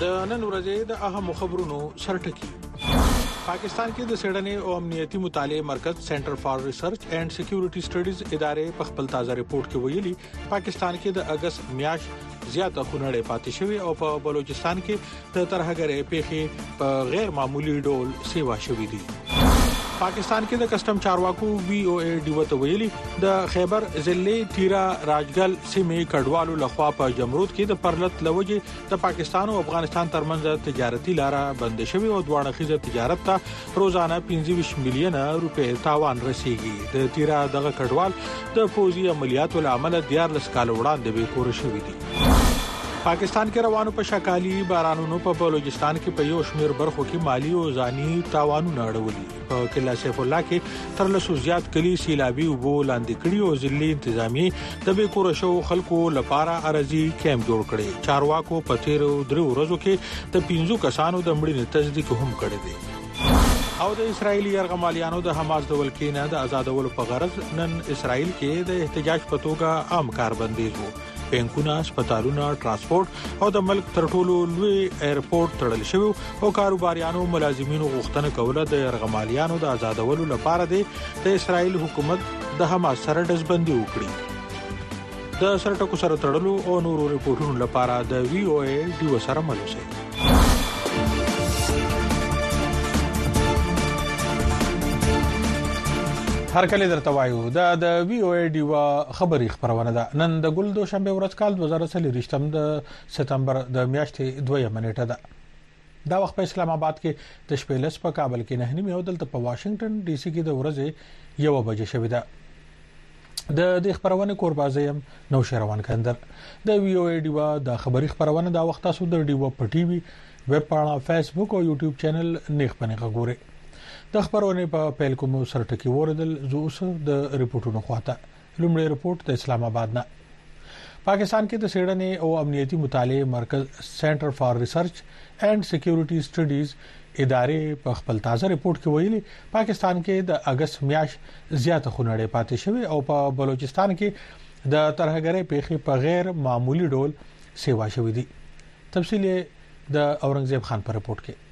د نن ورځې د اهم خبرونو سرټکی. پاکستان کې د سړنې او امنیتي مطالعه مرکز سنټر فار ریسرچ اینڈ سکیورټي سټډیز ادارې په خپل تازه ریپورت کې ویلي پاکستان کې د اگست میاشت زیاته خونړې پاتې شوې او په بلوچستان کې د ترهګرۍ پیښې په غیر معمولی ډول سیوا شوې دي. پاکستان کې د کسٹم چارواکو وی او ای ډیوته ویلي د خیبر ضلع تیرا راجګل سیمې کډوالو لخوا په جمرود کې د پرلط لوجې د پاکستان او افغانستان ترمنځ تجارتي لاره بند شوې او دوه اړخیزه تجارت ته روزانه 25 میلیونه روپۍ تاوان رسیږي. د تیرا دغه کډوال د فوزي عملیاتو لامل 14 کال وړاندې به کور شوې دي. پاکستان کې روانو په شکالي بارانونو په بلوچستان کې په یو شمیر برخو کې مالی او ځاني تاوانونه اړولي. په کله سیف الله کې تر لسو زیات کلی سیلابي وبو لاندې کړي او ځلې انتظامی د به کور شو خلکو لپاره ارزي کیمپ جوړ کړي. چارواکو په تیر درو ورځو کې د 15 کسانو د مړینې تصدیق هم کړی دی. او د اسرایلی یرغمالیانو د حماس د ولکینه د آزادولو په غرض نن اسرائیل کې د احتجاج په توګه عام کاربندیز وو. بانکونه، هسپتالونه، ترانسپورت او د ملک تر ټولو لوی ایرپورټ تړل شوی او کاروباریانو ملازمینو غوښتنه کوله د یرغمالیانو د آزادولو لپاره د اسرائیل حکومت د حماس سره دزبندي وکړي. د سرټکو سره تړلو او نورو ریپورتونو لپاره د وی او ای ډیو سره ملوسي. هر کله درته وایو د وی او ای ډیو خبري خبرونه ده. نن د ګل دوشنبه ورځ کال 2023 د سپتمبر د میاشتې 2 منېټه ده. دا وخت په اسلام آباد کې د شپې لس په کابل کې نه نیمه او دلته په واشنگټن ډي سي کې د ورځې 1 بجې شوې ده. د خبرونه کوربازیم نو شروان کندر د وی او ای ډیو د خبري خبرونه دا وخت تاسو د ډیو په ټي وي ویب پاڼه فیسبوک او یوټیوب چینل نیخ پنه غوړي. د خبرونه په پیل کوم سرټکی وردل زو اوس د ریپورتونو خواته. لومړی ریپورت د اسلام آباد نه. پاکستان کې د سړنې او امنیتي مطالعه مرکز سنټر فار ریسرچ اینڈ سکیورټي سټډیز ادارې په خپل تازه ریپورت کې ویلي پاکستان کې د اگست میاشت زیاته خونړې پاتې شوې او په بلوچستان کې د ترهګرۍ پیښې په غیر معمولی ډول سیوا شوې دي. تفصیل د اورنګزیب خان په ریپورت کې.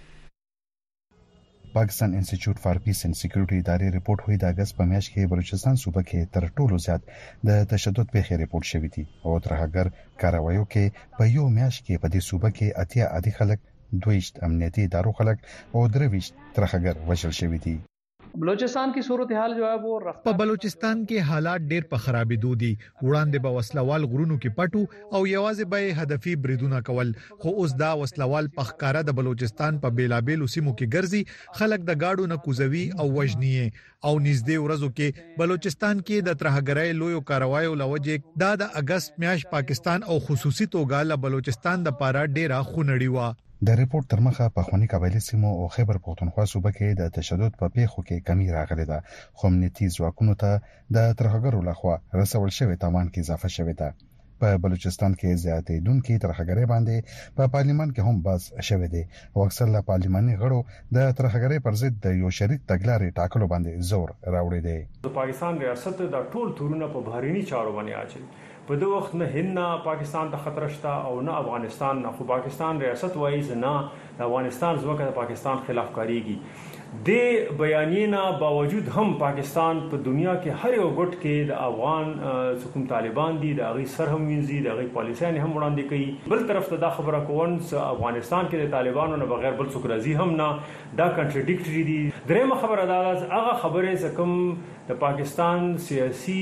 پاکستان انسټیټیوټ فار پیس اینڈ سکیورټي ادارې ریپورت وایي د اگست په میاشت کې بلوچستان صوبه کې تر ټولو زیات د تشدد پیښې ریپورت شوې دي او ترهګر کاروایو کې په یو میاشت کې په دې صوبه کې 80 عادي خلک 22 امنیتي ادارو خلک او 23 ترهګر وژل شوي دي. بلوچستان کی صورتحال جو ہے وہ په بلوچستان کې حالات ډېر په خرابېدو دي. وړاندې به وسلوال غرونو کې پټو او یوازې به هدفي بریدونه کول، خو اوس دا وسلوال په ښکارا د بلوچستان په بیلابېلو سیمو کې ګرځي، خلک د گاډو نه کوزوي او وژني او نږدې ورځو کې بلوچستان کې د ترهګرۍ لویو کاروایو لوجې د اگست میاشت پاکستان او خصوصي توګه له بلوچستان د پاره ډېره خونړی و. د ریپورت تر مخه په خونی قبایلی سیمو او خیبر پختونخوا صوبه کې د تشدد په پیښو کې کمی راغلی ده، خو امنیتي ځواکونو ته د ترهګرو لخوا رسول شوی تاوان کې اضافه شوی ده. په بلوچستان کې زیاتېدونکو ترهګرۍ باندې په پارلیمان کې هم باز شوی دی او اکثر له پارلیماني غړو د ترهګرۍ پر ضد د یو شریک تګلارې ټاکلو باندې زور راوړی دی. د پاکستان ریاست د ټول تورونه په بهرینی چارو باندې اچي. په دغه وخت نه هند پاکستان ته خطر شته او نه افغانستان نه، خو پاکستان ریاست وایي نه د افغانستان ځواک د پاکستان خلاف کاریږي. د بیانینا باوجود هم پاکستان په دنیا کې هر یو ګټ کې د افغان حکومت طالبان دي د غي سر هم وینځي د غي پالیسیان هم وړاندې کوي. بل طرف ته دا خبره کوون افغانستان کې د طالبانو نه بغیر بل څوک راځي هم نه، دا کنټرډیکټری دي. درېمه خبره دا هغه خبره زکم د پاکستان سیاسي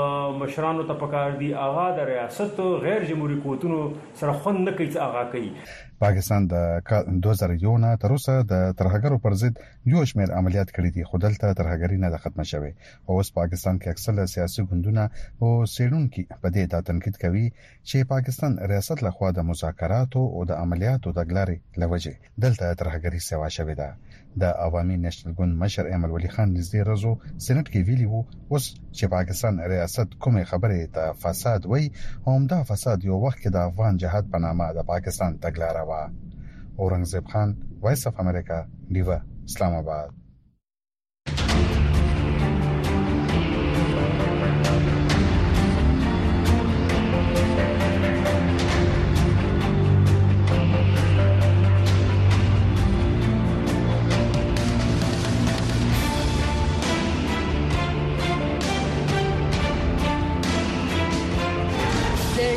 مشرانو ته پکار دي هغه د ریاست غیر جمهوریت قوتونو سره خوند نه کوي چې هغه کوي. پاکستان د 2001 نه تر اوسه د ترهګرو پر ضد یو شمېر عملیات کړي دي، خو دلته ترهګری نه ختمه شوه. اوس پاکستان کې اکثره سیاسي ګوندونه او سیرونکو په دې د تنقید کوي چې پاکستان ریاست لخوا د مذاکراتو او د عملیاتو د غلارې لوجه دلته ترهګری سیوا شوه ده. د عوامي نېشنل ګوند مشر ایمل ولی خان نږدې ورځو سېنات کې ویلي وو اوس چې پاکستان ریاست کومه خبره ته فساد وای، هم دا فساد یو وخت کې د افغان جهاد په نامه د پاکستان تګلاره و. اورنګزیب خان، وایس اف امریکا، ډیوا، اسلام آباد.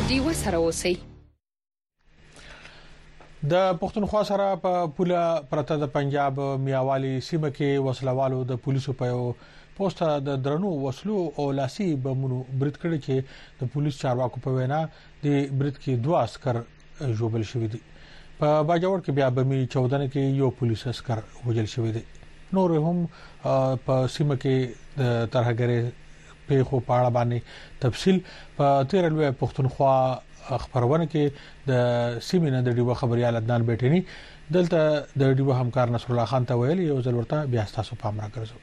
ډیو سره اوسئ. د پښتونخوا سره په پوله پرته د پنجاب میاوالي سیمه کې وسلوالو د پولیسو په پوسټه د درنو وسلو او لاسي بمونو برید کړی چې د پولیس چارواکو په وینا د برید کې 2 عسكر ژوبل شوی دي. په باجوړ کې بیا بمي 14 کې یو پولیس عسكر وژل شوی دی. نور هم په سیمه کې د ترهګرۍ په خو پاړه باندې تفصیل په 13 لوی پښتونخوا خبرونه کې د سیمینه د ډیو خبريال عدنان بیٹنی دلته د ډیو همکار نصر الله خان ته ویل یو ځل ورته بیا تاسو پام راکړئ.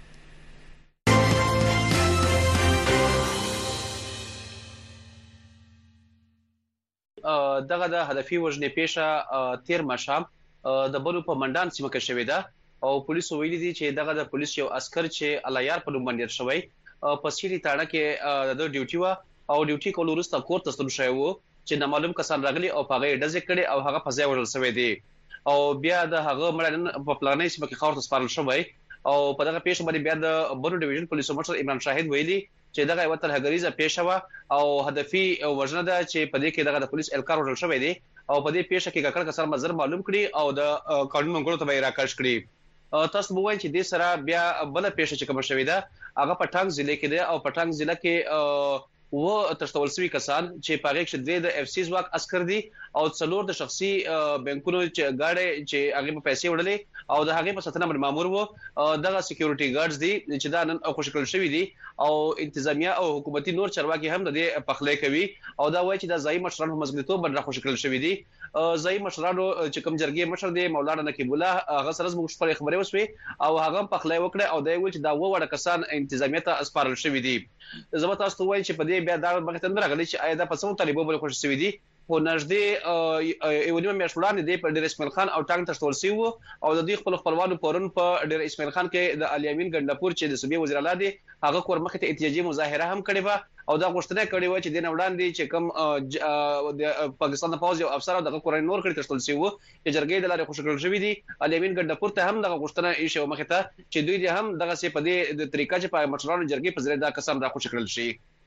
دغه د هدفي وژنې پیښه 13 مشام د بلو په منډان سیمه کې شوې ده او پولیسو ویلي دي چې دغه د پولیس یو عسكر چې الیار په نوم باندې شوی په سیری تاړه کې د ډیوټي وا او ډیوټي کول وروسته کور ته ستل شوی وو چې نامعلوم کسان راغلي او هغه ډزې کړي او هغه په ځای وژل شوی دی او بیا د هغه مړ په پلانې سیمه کې خاور ته سپارل شوی او په دغه پیښه باندې بیا د بنو ډیویژن پولیسو مشر عمران شاهد ویلي چې دغه یو ترهګریزه پیښه وا او هدفي وژنه ده چې په دې کې دغه د پولیس الکار وژل شوی دی او په دې پیښه کې ککړ کسان مزر معلوم کړي او د قانون منګولو ته به راکړ کړي. تاسو مو وایي چې د سره بیا بل پیښه چې کوم شوی ده هغه پټانګ ضلع کې ده او پټانګ ضلع کې و تشتول سوي کسان چې پاره کې د اف سی ځواک عسكر دي او څلور د شخصي بانکونو چې گاډي چې هغه په پیسې وړلې او د هغه په 17 نمبر مامور وو دغه سکیورټي ګارډز دي چې دا نن خوشکل شوی دي او انتظامیه او حکومتي نور چارواکي هم د پخلې کوي او دا وایي چې د ځای مشرانو مزګریتوب باندې خوشکل شوی دي. ځای مشرانو چې کوم جرګې مشر دی مولانا نقیب الله هغه سره زموږ خبرې وسوي او هغه پخلې وکړه او دا ویل چې دا وړه کسان انتظامیه ته اسپارل شوی دي. زما تاسو ته وایي چې په دې بیا دا مخته نه راغلی چې آیا دا په څو طالبو باندې خوشی شوی دي خو نږدې یو نیمه میاشت وړاندې دی په ډیر اسماعیل خان او ټانګ تشتول سی وو او د دې خپل خپلوانو پرون په ډیر اسماعیل خان کې د الیامین ګندپور چې د صوبې وزیر اعلی دی هغه کور مخ ته احتجاجي مظاهره هم کړې و او دا غوښتنه کړې و چې د وړاندې چې کوم د پاکستان د پوز یو افسر او د کورن نور کړی تشتول سی وو چې جرګې د لارې خوشکل شوی دي الیامین ګندپور ته هم د غوښتنه ایښه مخ ته چې دوی دې هم دغه سي په دې د طریقې چې په مشرانو جرګې په ذریعہ دا قسم را خوشکل شي.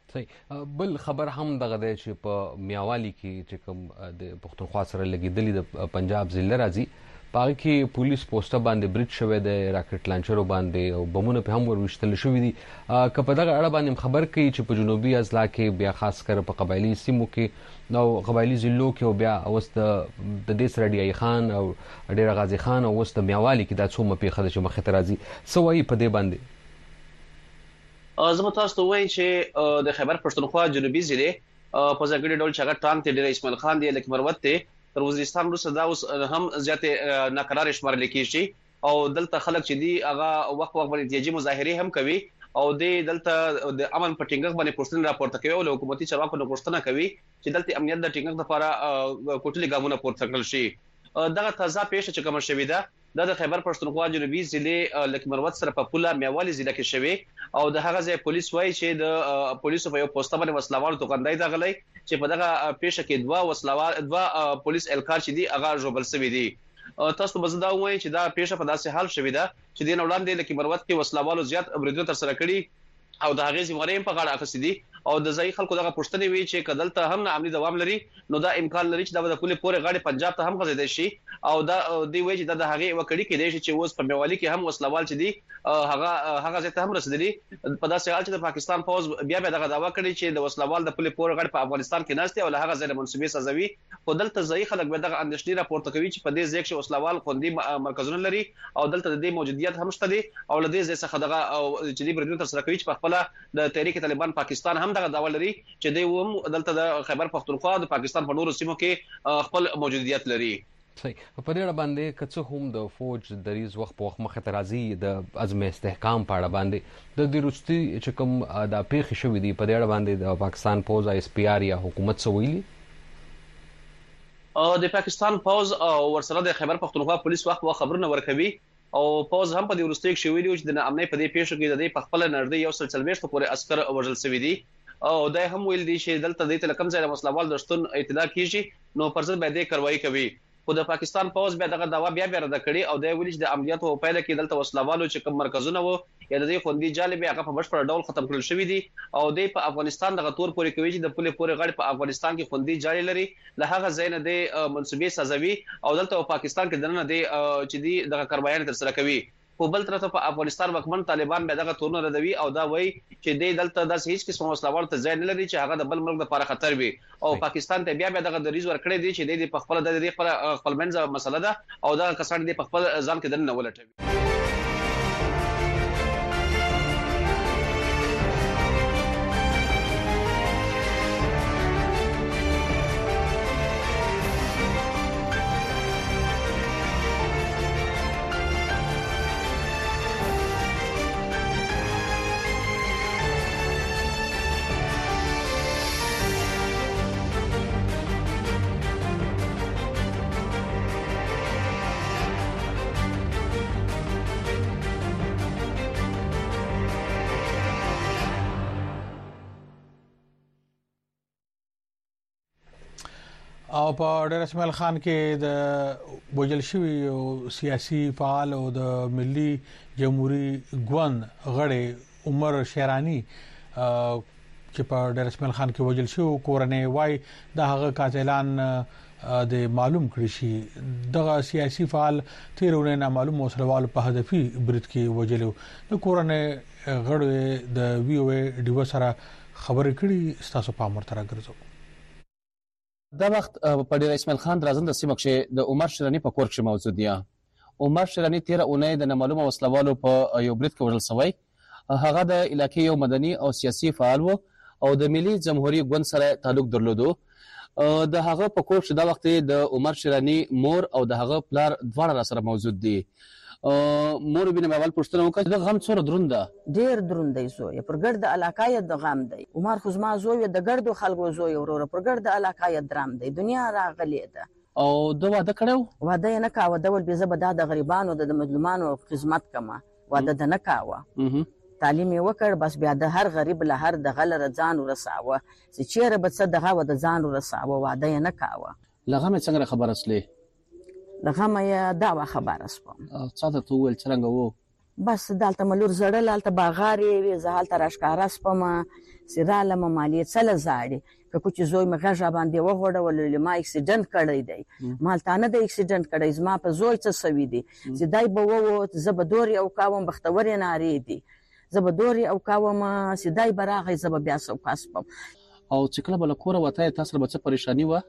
بل خبر هم دغه دی چې په میاوالي کې چې کوم د پښتونخوا سره لګیدلې د پنجاب ضلع راځي پاره کې پولیس پوسټه باندې برید شوی دی راکټ لانچرو باندې او بمونه په هم وروشتل شوی دي که په دغه اړه باندې خبر کوي چې په جنوبي اضلاع کې بیا خاص کر په قبایلی سیمو کې نو قبایلی ضلعو کې او بیا اوست د دې سره ډی خان او ډیر غازی خان او اوست میاوالي کې دا څو مپیخه د مخه ترازی سوي په دې باندې زما تاسو ته وایم چې د خیبر پښتونخوا جنوبي ضلع په ځګړي ډول چې هغه ټانګ ته ډیر اسماعیل خان دی لکه مروت ته تر وزیرستان وروسته دا اوس هم زیاته ناقرار شمار لیکي او دلته خلک چې دی هغه وخت باندې احتجاجي مظاهره هم کوي او دلته د امن پټینګ باندې پوښتنه راپورته کوي او حکومتي چارواکو نو پوښتنه کوي چې دلته امنیت د ټینګ لپاره کوټلي ګامونه پورته کړل شي. دغه تازه پیښه چې کوم شوې ده د خیبر پښتونخوا جنوبي ضلع لکه مروت سره په پوله میاوالي ضلع کې شوی او د هغه ځای پولیس وایي چې د پولیسو په یو پوسټه باندې وسلوال توغندای دا غلي چې په دغه پیښه کې دوه پولیس الکار چې دی هغه جوړبل شوی دی. تاسو به زدا وایي چې دا پیښه په داسې حال شوی ده چې د وړاندې لکه مروت کې وسلوالو زیات بریدونه تر سره کړي او د هغه ذمہواري په غاړه اخیستې دي او د ځای خلکو دغه پوښتنه وی چې کدلته هم نه امني دوام لري نو دا امکان لري چې د پولیس پورې غاړه پنجاب ته هم غځیدل شي او دا دی وی چې د هغه وکړي کې دی چې اوس په میوالي کې هم وسلوال چې دی هغه ځای ته هم رسیدلی په داسې حال چې د پاکستان فوج بیا دغه داوا کړی چې د وسلوال د پولیس پورې غاړه په افغانستان کې ناشته او له هغه ځای منسوبي سزوي خو دلته ځای خلک به دغه اندېښنې راپورته کوي چې په دې ځای کې وسلوال خوندي مرکزونه لري او دلته د دې موجودیت هم شته دي او له دې ځای څخه دغه چې دی بریدونه تر سره کوي چې په خپل د تحریک طالبان پاکستان هم دغه داوا لري چې دی هم دلته د خیبر پختونخوا د پاکستان په نورو سیمو کې خپل موجودیت لري. صحیح په دې اړه باندې کڅ هم د فوج دریز وخت په وخت مخه ترازی د عزم استحکام په اړه باندې د دروستي چې کوم د پیښې شوې دي په دې اړه باندې د پاکستان فوج اس پی آر یا حکومت سویلی د پاکستان فوج او ورسره د خیبر پختونخوا پولیس وخت خبرونه ورکوي او فوج هم په دې ورستۍ کې شوی دی چې د امنیت په دې پیښو کې د دې په خپل نړۍ یو سل چلويشت پورې عسكر وژل شوی دي او دا هم ویل دي چې دلته د تلکم ځای د مسلوال د شتون اعتدا کیږي نو پرځ به دې کاروایی کوي خو د پاکستان پوز بیا دغه دوا بیا رد کړي او د ویلج د عملیاتو په پیل کې دلته وسلوالو چې کوم مرکزونه وو یا د دې خوندي جالب هغه په بشپړ ډول ختم کړل شوی دي او د په افغانستان دغه تور پورې کوي چې د پوله پورې غړي په افغانستان کې خوندي جالب لري له هغه ځای نه د منسوبي سازوي او دلته په پاکستان کې دنه د چې دی دغه کاروایي تر سره کوي په بل طرف په افغانستان وکمن طالبان به دغه تورونه ردوي او دا وایي چې د دلته د هیڅ قسم وسلوال ته ځای نه لري چې هغه د بل ملک لپاره خطر وي او پاکستان ته بیا دغه د ریز ورکړي دي چې د خپل د خپل منځ مسله ده او دا کسان د خپل ځان کې دنه ولټوي. او په ډېر اسماعیل خان کې د وجل شوی او سیاسي فعال او د ملي جمهوریت ګوند غړي عمر شیرانی چې په ډېر اسماعیل خان کې وجل شو کورنۍ وای د هغه قاتلان د معلوم کړی شي دغه سیاسي فعال تیرونه نامعلوم وسلوال په هدفي برید کې وجلو د کورنۍ غړي د وی او ډیو سره خبرې کړي ستاسو په امر تر راګرځو. دا وخت په ډیر اسماعیل خان درازند سیمه کې د عمر شیرانی په کور کې موجود دی. عمر شیرانی 13 اونۍ د نامعلومه وسلوالو په یو برید کې وژل شوی. هغه د علاقې یو مدني او سیاسي فعال وو او د ملي جمهوریت ګوند سره تعلق درلودو. د هغه په کور کې دا وخت د عمر شیرانی مور او د هغه پلار دواړه سره موجود دي. مور بینه مې اول پوښتنه وکړه د غم څوره دروند ده ډیر دروند دی زوی پر ګرد علاقه د غم دی عمر خو زما زوی د ګردو خلکو زوی ورور پر ګرد علاقه درام دی دنیا راغلی ده او د واده کړو واده نه کاوه ډول به زبدا د غریبانو د مظلومانو خدمت کما واده د نه کاوه تعلیم وکړ بس بیا د هر غریب له هر د غلره ځان ورساوه چې چیرې به څه دغه و د ځان ورساوه واده نه کاوه لغه مې څنګه خبر اصلي لغه مې دا خبر اسپم څه ته ویل څنګه وو بس دالته ملور زړه لالته باغاري وی زهالته راشکار اسپم سراله مالی څل زاړي که کوچ زوی مغه باندې وغوړول ما اکسیډنټ کړی دی مالتانه د اکسیډنټ کړی زما په زوی څه سوي دي چې دای به وو زبدوري او کاوم بختوري ناری دي زبدوري او کاوم سیدای براغه زب بیا سو کاسپم او چې کله بل کور وته تاسو به څه پریشانی و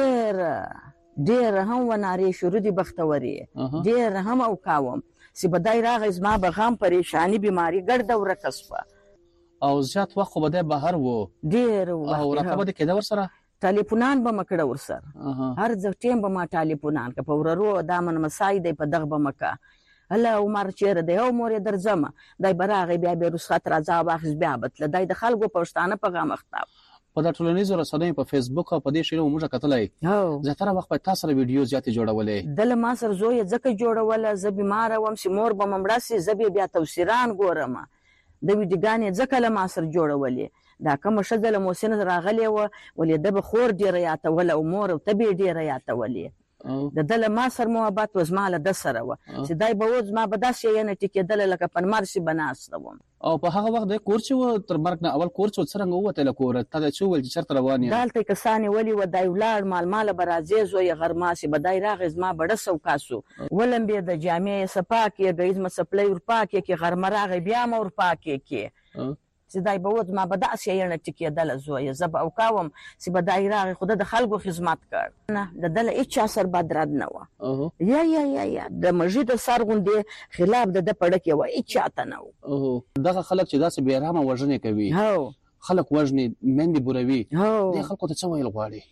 ډیر هم وناري شروع دي بختوري ډیر هم او کاوم سی بدای راغی زما به غم پریشانی بیماری ګرد او رکسفه او زیات وخت خو بده بهر وو ډیر او راکبه د کده ور سره ټلیفونان به مکړه ور سره هر ځ ټیم به ما ټلیفونان ک په وررو دامن مسای دی په دغه بمکا هله عمر چیرې دی او مور درځم دای براغه بیا به رسخت راځه واخص بیا بتل دای د خلکو پښتانه په غم اختاب په د ټولنیزو رسنیو په فیسبوک او په دې شنو موږ کتلای زیاتره وخت په تاسو سره ویډیو زیاتې جوړولې دل ما سره زوی ځکه جوړول ز بیمار وم سی مور به ممړه سي زبې بیا توسیران ګورم د ویډیوګانې ځکه له ما سره جوړولې دا کوم شذل موسن راغلی و ولې د بخور ډیر یاتول او مور ته به ډیر یاتولې د دل ما سره محبت وزماله د سره و چې دای به وز ما بداس یې نه ټیکېدل لکه پنمارسي بناستم او په هغه وخت د کور چې تر مرګ نه اول کور چې څنګه وته له کور ته چې ول چې چرته روان یې دالته کسانې ولي و دای ولار مال برازي زوی غرماسي بدای راغز ما بڑه سو کاسو ولم به د جامع سپاکي غیز مسپلې ور پاکي کې غرمراغ بیا مور پاکي کې چې دای به وز ما بداس یې نه ټیکېدل زوی زب او کاوم چې بدای راغ خود د خلکو خدمت کړ نه د دل هیڅ اثر بدراد نه و یا د مسجد سرغوندې خلاف د پړک و هیڅ اته نه و دغه خلک چې داسې بیرامه وژنې کوي خلک وژنې مندي بوروي د خلکو ته څه ویل غواړي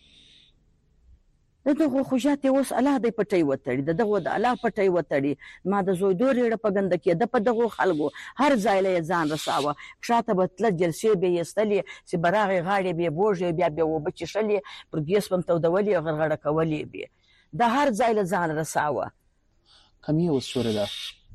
دغه خوشاته اوس الله دې پټي وتړي دغه د الله پټي وتړي ما د زوی دورې په غند کې د په دغه خلکو هر ځای له ځان رساوه شاته بتل جلسې به یستلې چې براغه غاړي به بوجه بیا به وبچ شلې پر ګیس پم تو دولې غرغړه کولې به د هر ځای له ځان رساوه کمی اوس شوره ده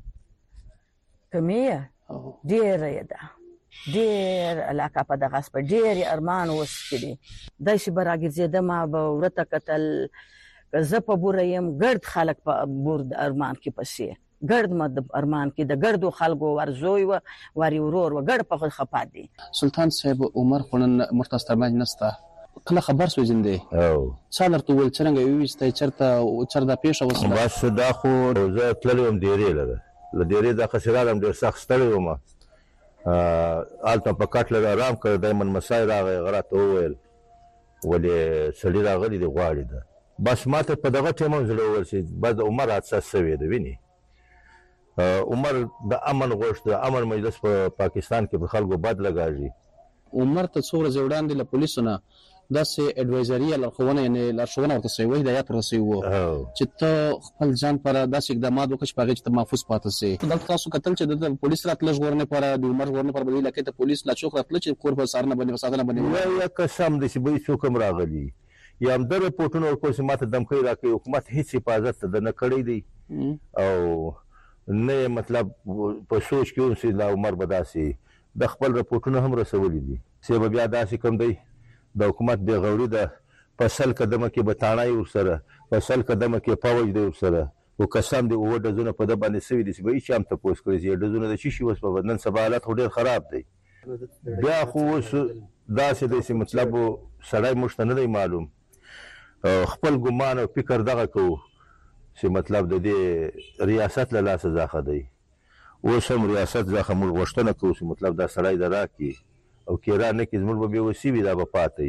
کمی ډیر ده ډیر علاقه په دغه سپ ډیر ارمان وسکړي دای شي براګرځي د ما به ورته قتل زه په بوره يم ګرد خلک په بور د ارمان کې پسې ګرد مد ارمان کې د ګردو خلکو ورزوي و ور ورور و ګرد په خپا دي. سلطان صاحب عمر خلن مرتضی ترمنځ نستا کله خبر سو زنده او څلورته ول څنګه ویسته چرته پیښه وسله بس دا خو زه تللم ډیرې ل ډیرې د خسرالم ډیر سخت ستړی وم آلته په کټ لږ آرام کړ دایمن مسای راغی غراته وویل ولې سړی راغلی دی غواړي ده بس ماته په دغه ټیم زړه ورسي بعد عمر حادثه سوي ده ویني عمر د امن غوښت د امن مجلس په پاکستان کې په خلکو بد لګاږي عمر ته څو ورځې وړاندې له پولیسو نه داسې اډوایزري لارښوونه یعنی لارښوونه ورته شوی هدایت ورته شوی وو چې ته خپل ځان پر داسې اقدامات وکړې چې په هغې چې ته محفوظ پاتې سې دلته تاسو کتل چې د پولیس راتله ژغورنې لپاره د عمر ژغورنې لپاره بلې علاقې ته پولیس لا چوک راتله چې کور په څارنه باندې ساتنه باندې یا قسم دې چې بلې څوک هم راغلي یا همدا رپورټونه ورکول چې ماته دمکۍ راکوي حکومت هېڅ حفاظت د نه کړی دی او نه مطلب په سوچ کې اوسي لا عمر به داسې د خپل رپورټونه هم رسولي دي چې به بیا داسې کوم دی د حکومت بې غوري ده په سل قدمه کې به تاڼی ورسره په سل قدمه کې فوج دی ورسره او قسم دی اووه ډزونه په ده باندې سوي دي چې به هېڅ چا هم تپوس کړی چې ډزونه د څه شي اوس په نن سبا حالت خو ډېر خراب دی بیا خو اوس داسې دی چې مطلب سړی موږ ته نه دی معلوم خپل ګمان او فکر دغه کوو چې مطلب د دې ریاست له لاسه زاخه دی اوس هم ریاست زاخه موږ غوښتنه کوو چې مطلب دا سړی د راکړي او کېرا نه کې زموږ به بېوسي وي دا به پاتې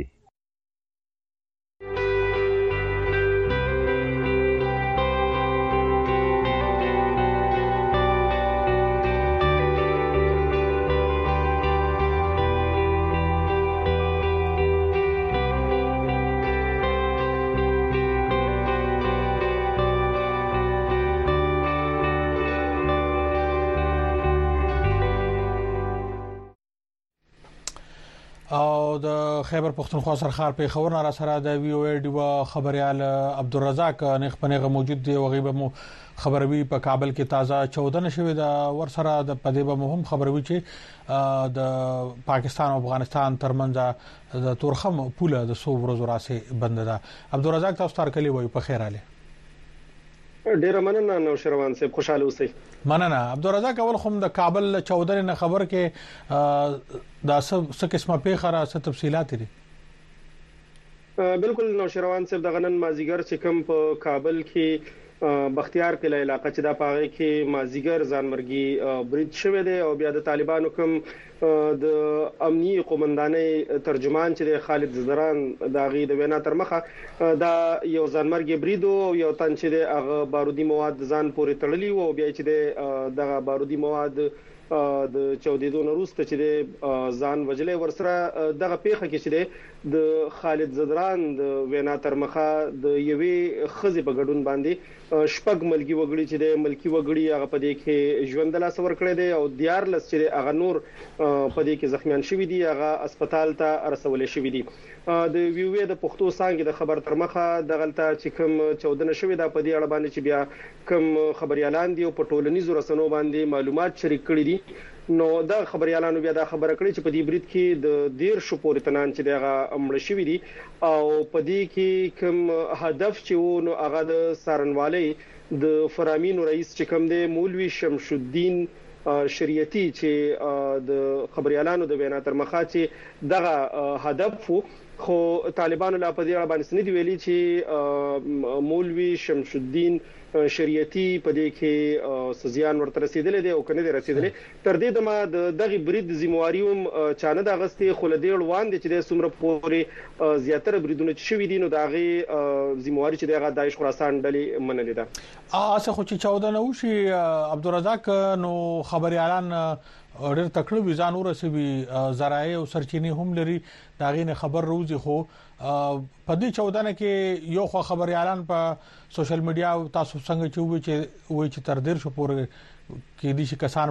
او د خیبر پختونخوا سرخار په خبر را سره د وی او ای ډیو خبريال عبدالرزاق نخ پنهغه موجود دی وغیبه مو خبروي په کابل کې تازه 14 شوې د ور سره د پدیبه مهم خبروي چې د پاکستان او افغانستان ترمنځ د تورخم پوله د 100 ورځې راسه بند ده. عبدالرزاق تاسو تر کلی وای په خیر اله ډیر مننه نو شروان صاحب خوشاله اوسئ. مننه عبدالرزاق اول خو د کابل 14 نه خبر کې دا څه قسمه پیښه را څه تفصيلات دي. بالکل نو شروان صاحب د غنن مازیګر چې کوم په کابل کې بختیار کله علاقې چې د پاغه کې مازیګر ځانمرګي برید شوه دی او بیا د طالبانو کوم د امنیي قومندانۍ ترجمان چې د خالد زدران د غي د وینا تر مخه دا یو ځانمرګي برید او یو تن چې د هغه بارودي مواد ځان پورې تړلی او بیا چې د بارودي مواد د چودیدون وروسته چې د ځان وجلې ورسره دغه پیښه کې چې د خالد زدران د وینا تر مخه د یوې خزې په ګډون باندې شپږ ملکی وګړي چې د ملکی وګړي هغه په دې کې ژوند لا سور کړی دی او دیار لس چې هغه نور په دې کې زخمیان شوی دي هغه هسپتال ته رسول شوی دي. د ویوې د پښتو څنګه د خبر تر مخه د غلطه چې کوم 14 شوی دا په دې اړه باندې چې بیا کوم خبريالان دي او په ټولنیزو رسنیو باندې معلومات شریک کړي دي نو دا خبريالانو بیا دا خبره کړې چې په دې برید کې د ډیر شو پورې تنان چې دغه امړ شوی دي او په دې کې کوم هدف چې و نو هغه د سارنوالي د فرامینو رئیس چې کوم دی مولوی شمس الدین شریعتی چې د خبريالانو د وینا تر مخه چې دغه هدف خو طالبانو لا په دې اړه باندې سندې ویلي چې مولوی شمس الدین شریعتی په دې کې سزيان ورته رسیدلې دي او کنه دي رسیدلې تر دې دمه دغه برید ذمہواریوم چانه د اغستې خلدې روان دي چې د سمره پورې زیاتره بریدونه شوي دي نو دغه ذمہواری چې دغه داعش خراسان ډلې منلې ده. اسه خو چې 14 نو شي عبدالرزاق نو خبريالان ډېر تکړه ویزان ورسوي زراعي او سرچینې هم لري دا غینه خبر روزي خو په دې 14 کې یو خو خبريالان په سوشل میډیا او تاسو څنګه چې تر ډېر شو پورې کې دي چې کسان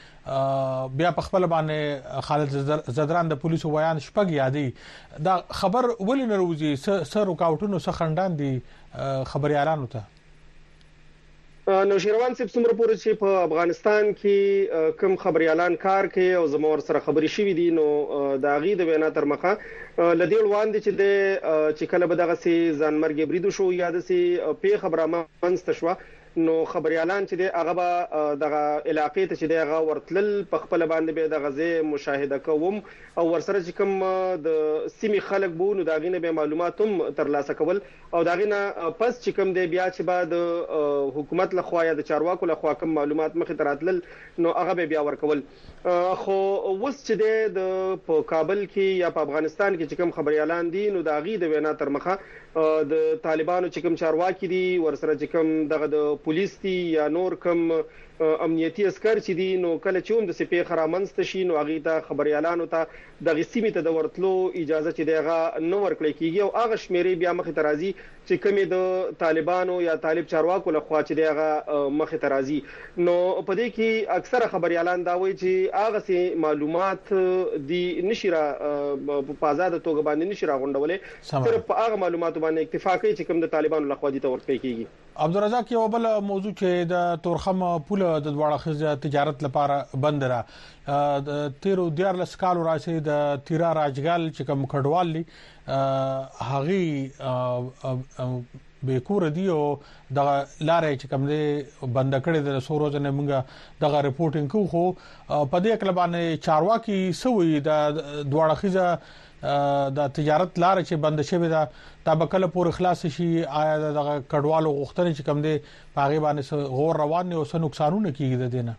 مړي بیا په خپل باندې خالد زدران د پولیسو بیان شپږ یادي دا خبر ولې نه روزي سر رکاوټونو څخه خندان دي خبريالانو ته. نو شیروان صاحب څومره پورې چې په افغانستان کې کم خبريالان کار کوي او زموږ سره خبري شوې دي نو دا غي د وینا تر مخه لدی وړاندې چې کله به دغه سي ځانمرګ بریدو شو یاد سي په خبره منځ شو نو خبريالان چې هغه به دغه علاقې ته چې هغه ورتلل په خپل باندې به د غزه مشاهده کوم او ورسره چې کوم د سیمې خلک بو نو دا غینه به معلومات هم ترلاسه کول او دا غینه پس چې کوم دی بیا چې بعد حکومت لخوا یا د چارواکو لخوا کوم معلومات مخې تراتل نو هغه به بیا ورکول خو وس چې د کابل کې یا په افغانستان کې چې کوم خبريالان دي نو دا غي د وینا تر مخه د طالبانو چې کوم چارواکي دي ورسره چې کوم دغه د پولیس دي یا نور کوم امنیتي عسكر چې دي نو کله چې هم د سپې خرامنست شي نو هغه ته خبريالانو ته د غسیمه ته د ورتلو اجازه چې دغه نو ورکړي کیږي او هغه شمیرې بیا مخې ترازی چې کمی د طالبانو یا طالب چارواکو لخوا چې دغه مخې ترازی نو په دې کې اکثره خبريالان دا وایي چې هغه سي معلومات دي نشره په آزاد توګه باندې نشره غونډولې صرف هغه معلومات باندې اکتفا کوي چې کوم د طالبانو لخوا دي ته ورکړي کیږي عبدالرزاق یو بل موضوع چې د تورخم پوله د دواړه خزه تجارت لپاره بند را د 13 کال راځي د تیرا راجګال چې کوم کډوال دي هغه به کور دی او د لارې چې کوم دی بند کړي د سوروز نه موږ دغه ریپورتینګ کوو په دې کله باندې چارواکي سوي د دواړه خزه د تجارت لار چې بند شوی دا تابکل پور اخلاص شي آیا د کډوالو غوښتنې چې کوم دي پاغي باندې غور روان نه او څه نقصانونه کیږي د دینه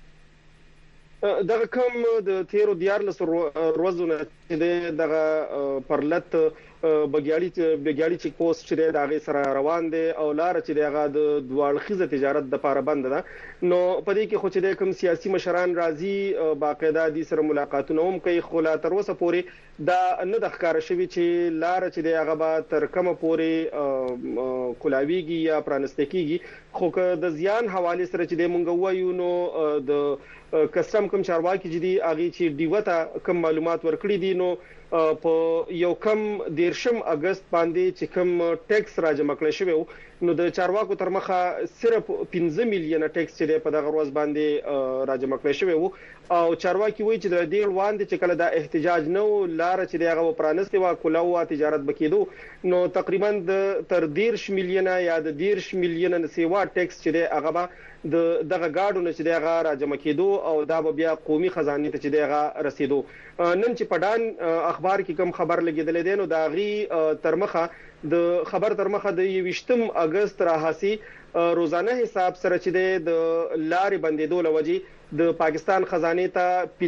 دغه کوم د 13 ورځې دغه پرلت بګیاړي چیک پوسټ چې دغه سره روان دي او لار چې دغه د دوالخیزه تجارت د لپاره بند ده نو په دې کې خو چې د کوم سیاسي مشران راځي باقاعده دي سره ملاقاتونه هم کوي خو لا تر اوسه پورې دا نه د ښکار شوی چې لار چې دغه به تر کومه پورې کولاویږي یا پرانستکیږي خو که د زیان حواله سره چې د مونږ وایو نو د کسٹم کوم چارواکي چې دی اغه چې دیوته کوم معلومات ورکړي دي نو په یو کم 13 اگست باندې چې کوم ټیکس راجمع کړی شوی نو د چارواکو تر مخه صرف 15 میلیون ټیکس چې په دغه ورځ باندې راجمع کړی شوی او چارواکي وایي چې د دې وړاندې چې کله د احتجاج نو لار چې دغه پرانستي وا کولاو تجارت بکیدو نو تقریبا تر 10 میلیون یا د 10 میلیون سیوا ټیکس چې هغه دغه گاډونه چې دغه راجمع کېدو او دا بیا قومي خزانه ته چې دغه رسیدو نن چې پډان اخبار کې کوم خبر لګیدل دي نو دا غي ترمخه د خبر ترمخه د 20 اگست راهسي روزانه حساب سره چې د لارې بندیدو لوجي د پاکستان خزانه ته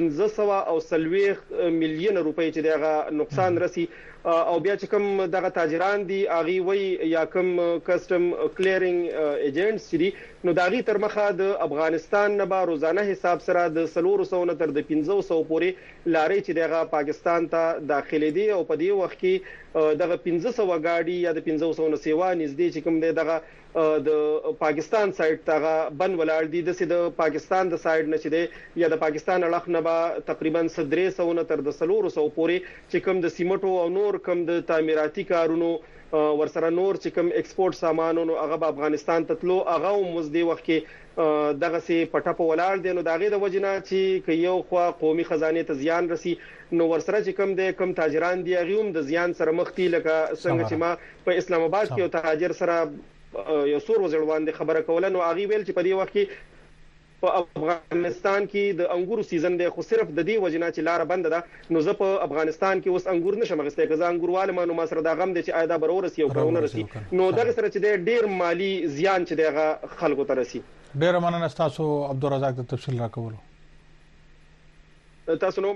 1540 میلیون روپۍ چې دغه نقصان رسی او بیا چې کوم دغه تاجران دي اغي وی یا کوم کسٹم کلیرینګ ایجنټس دي نو داغي تر مخه د افغانستان نه با روزانه حساب سره د 300 نه تر 500 پورې لارې چې دغه پاکستان ته داخلي دي او په دې وخت کې دغه 1500 گاډي یا د 500 نه سیوا نږدې چې کوم دغه د پاکستان سایډ ته بن ولاړ دي د پاکستان د سایډ نه چې یا د پاکستان اړخ نه با تقریبا 300 نه تر 300 پورې چې کوم د سیمټو او نور کوم د تعمیراتي کارونو ورسره نور چې کوم ایکسپورت سامانونو هغه افغانستان ته تلو هغه مزدي وخت کې دغه سي پټه په ولاړ دي نو داغه د وجنه چې یو خوا قومي خزانه ته زیان رسی نو ورسره چې کوم تاجران دي هغه هم د زیان سره مخ دي لکه څنګه چې ما په اسلام آباد کې یو تاجر سره یو سور وزړوان دي خبره کوله نو هغه ویل چې په دې وخت کې په افغانستان کې د انګورو سیزن دی خو صرف د دې وجنه چې لار بند ده نو زه په افغانستان کې اوس انګور نشم غسته که زه انګورواله ما نو ما سره دا غم دي چې آیدا برور رسی او کارونه رسی نو دغه سره چې ډیر مالی زیان چې دغه خلکو ته رسی ډیر مننه تاسو عبدالرزاق د تفصیل راکولو تاسو نوم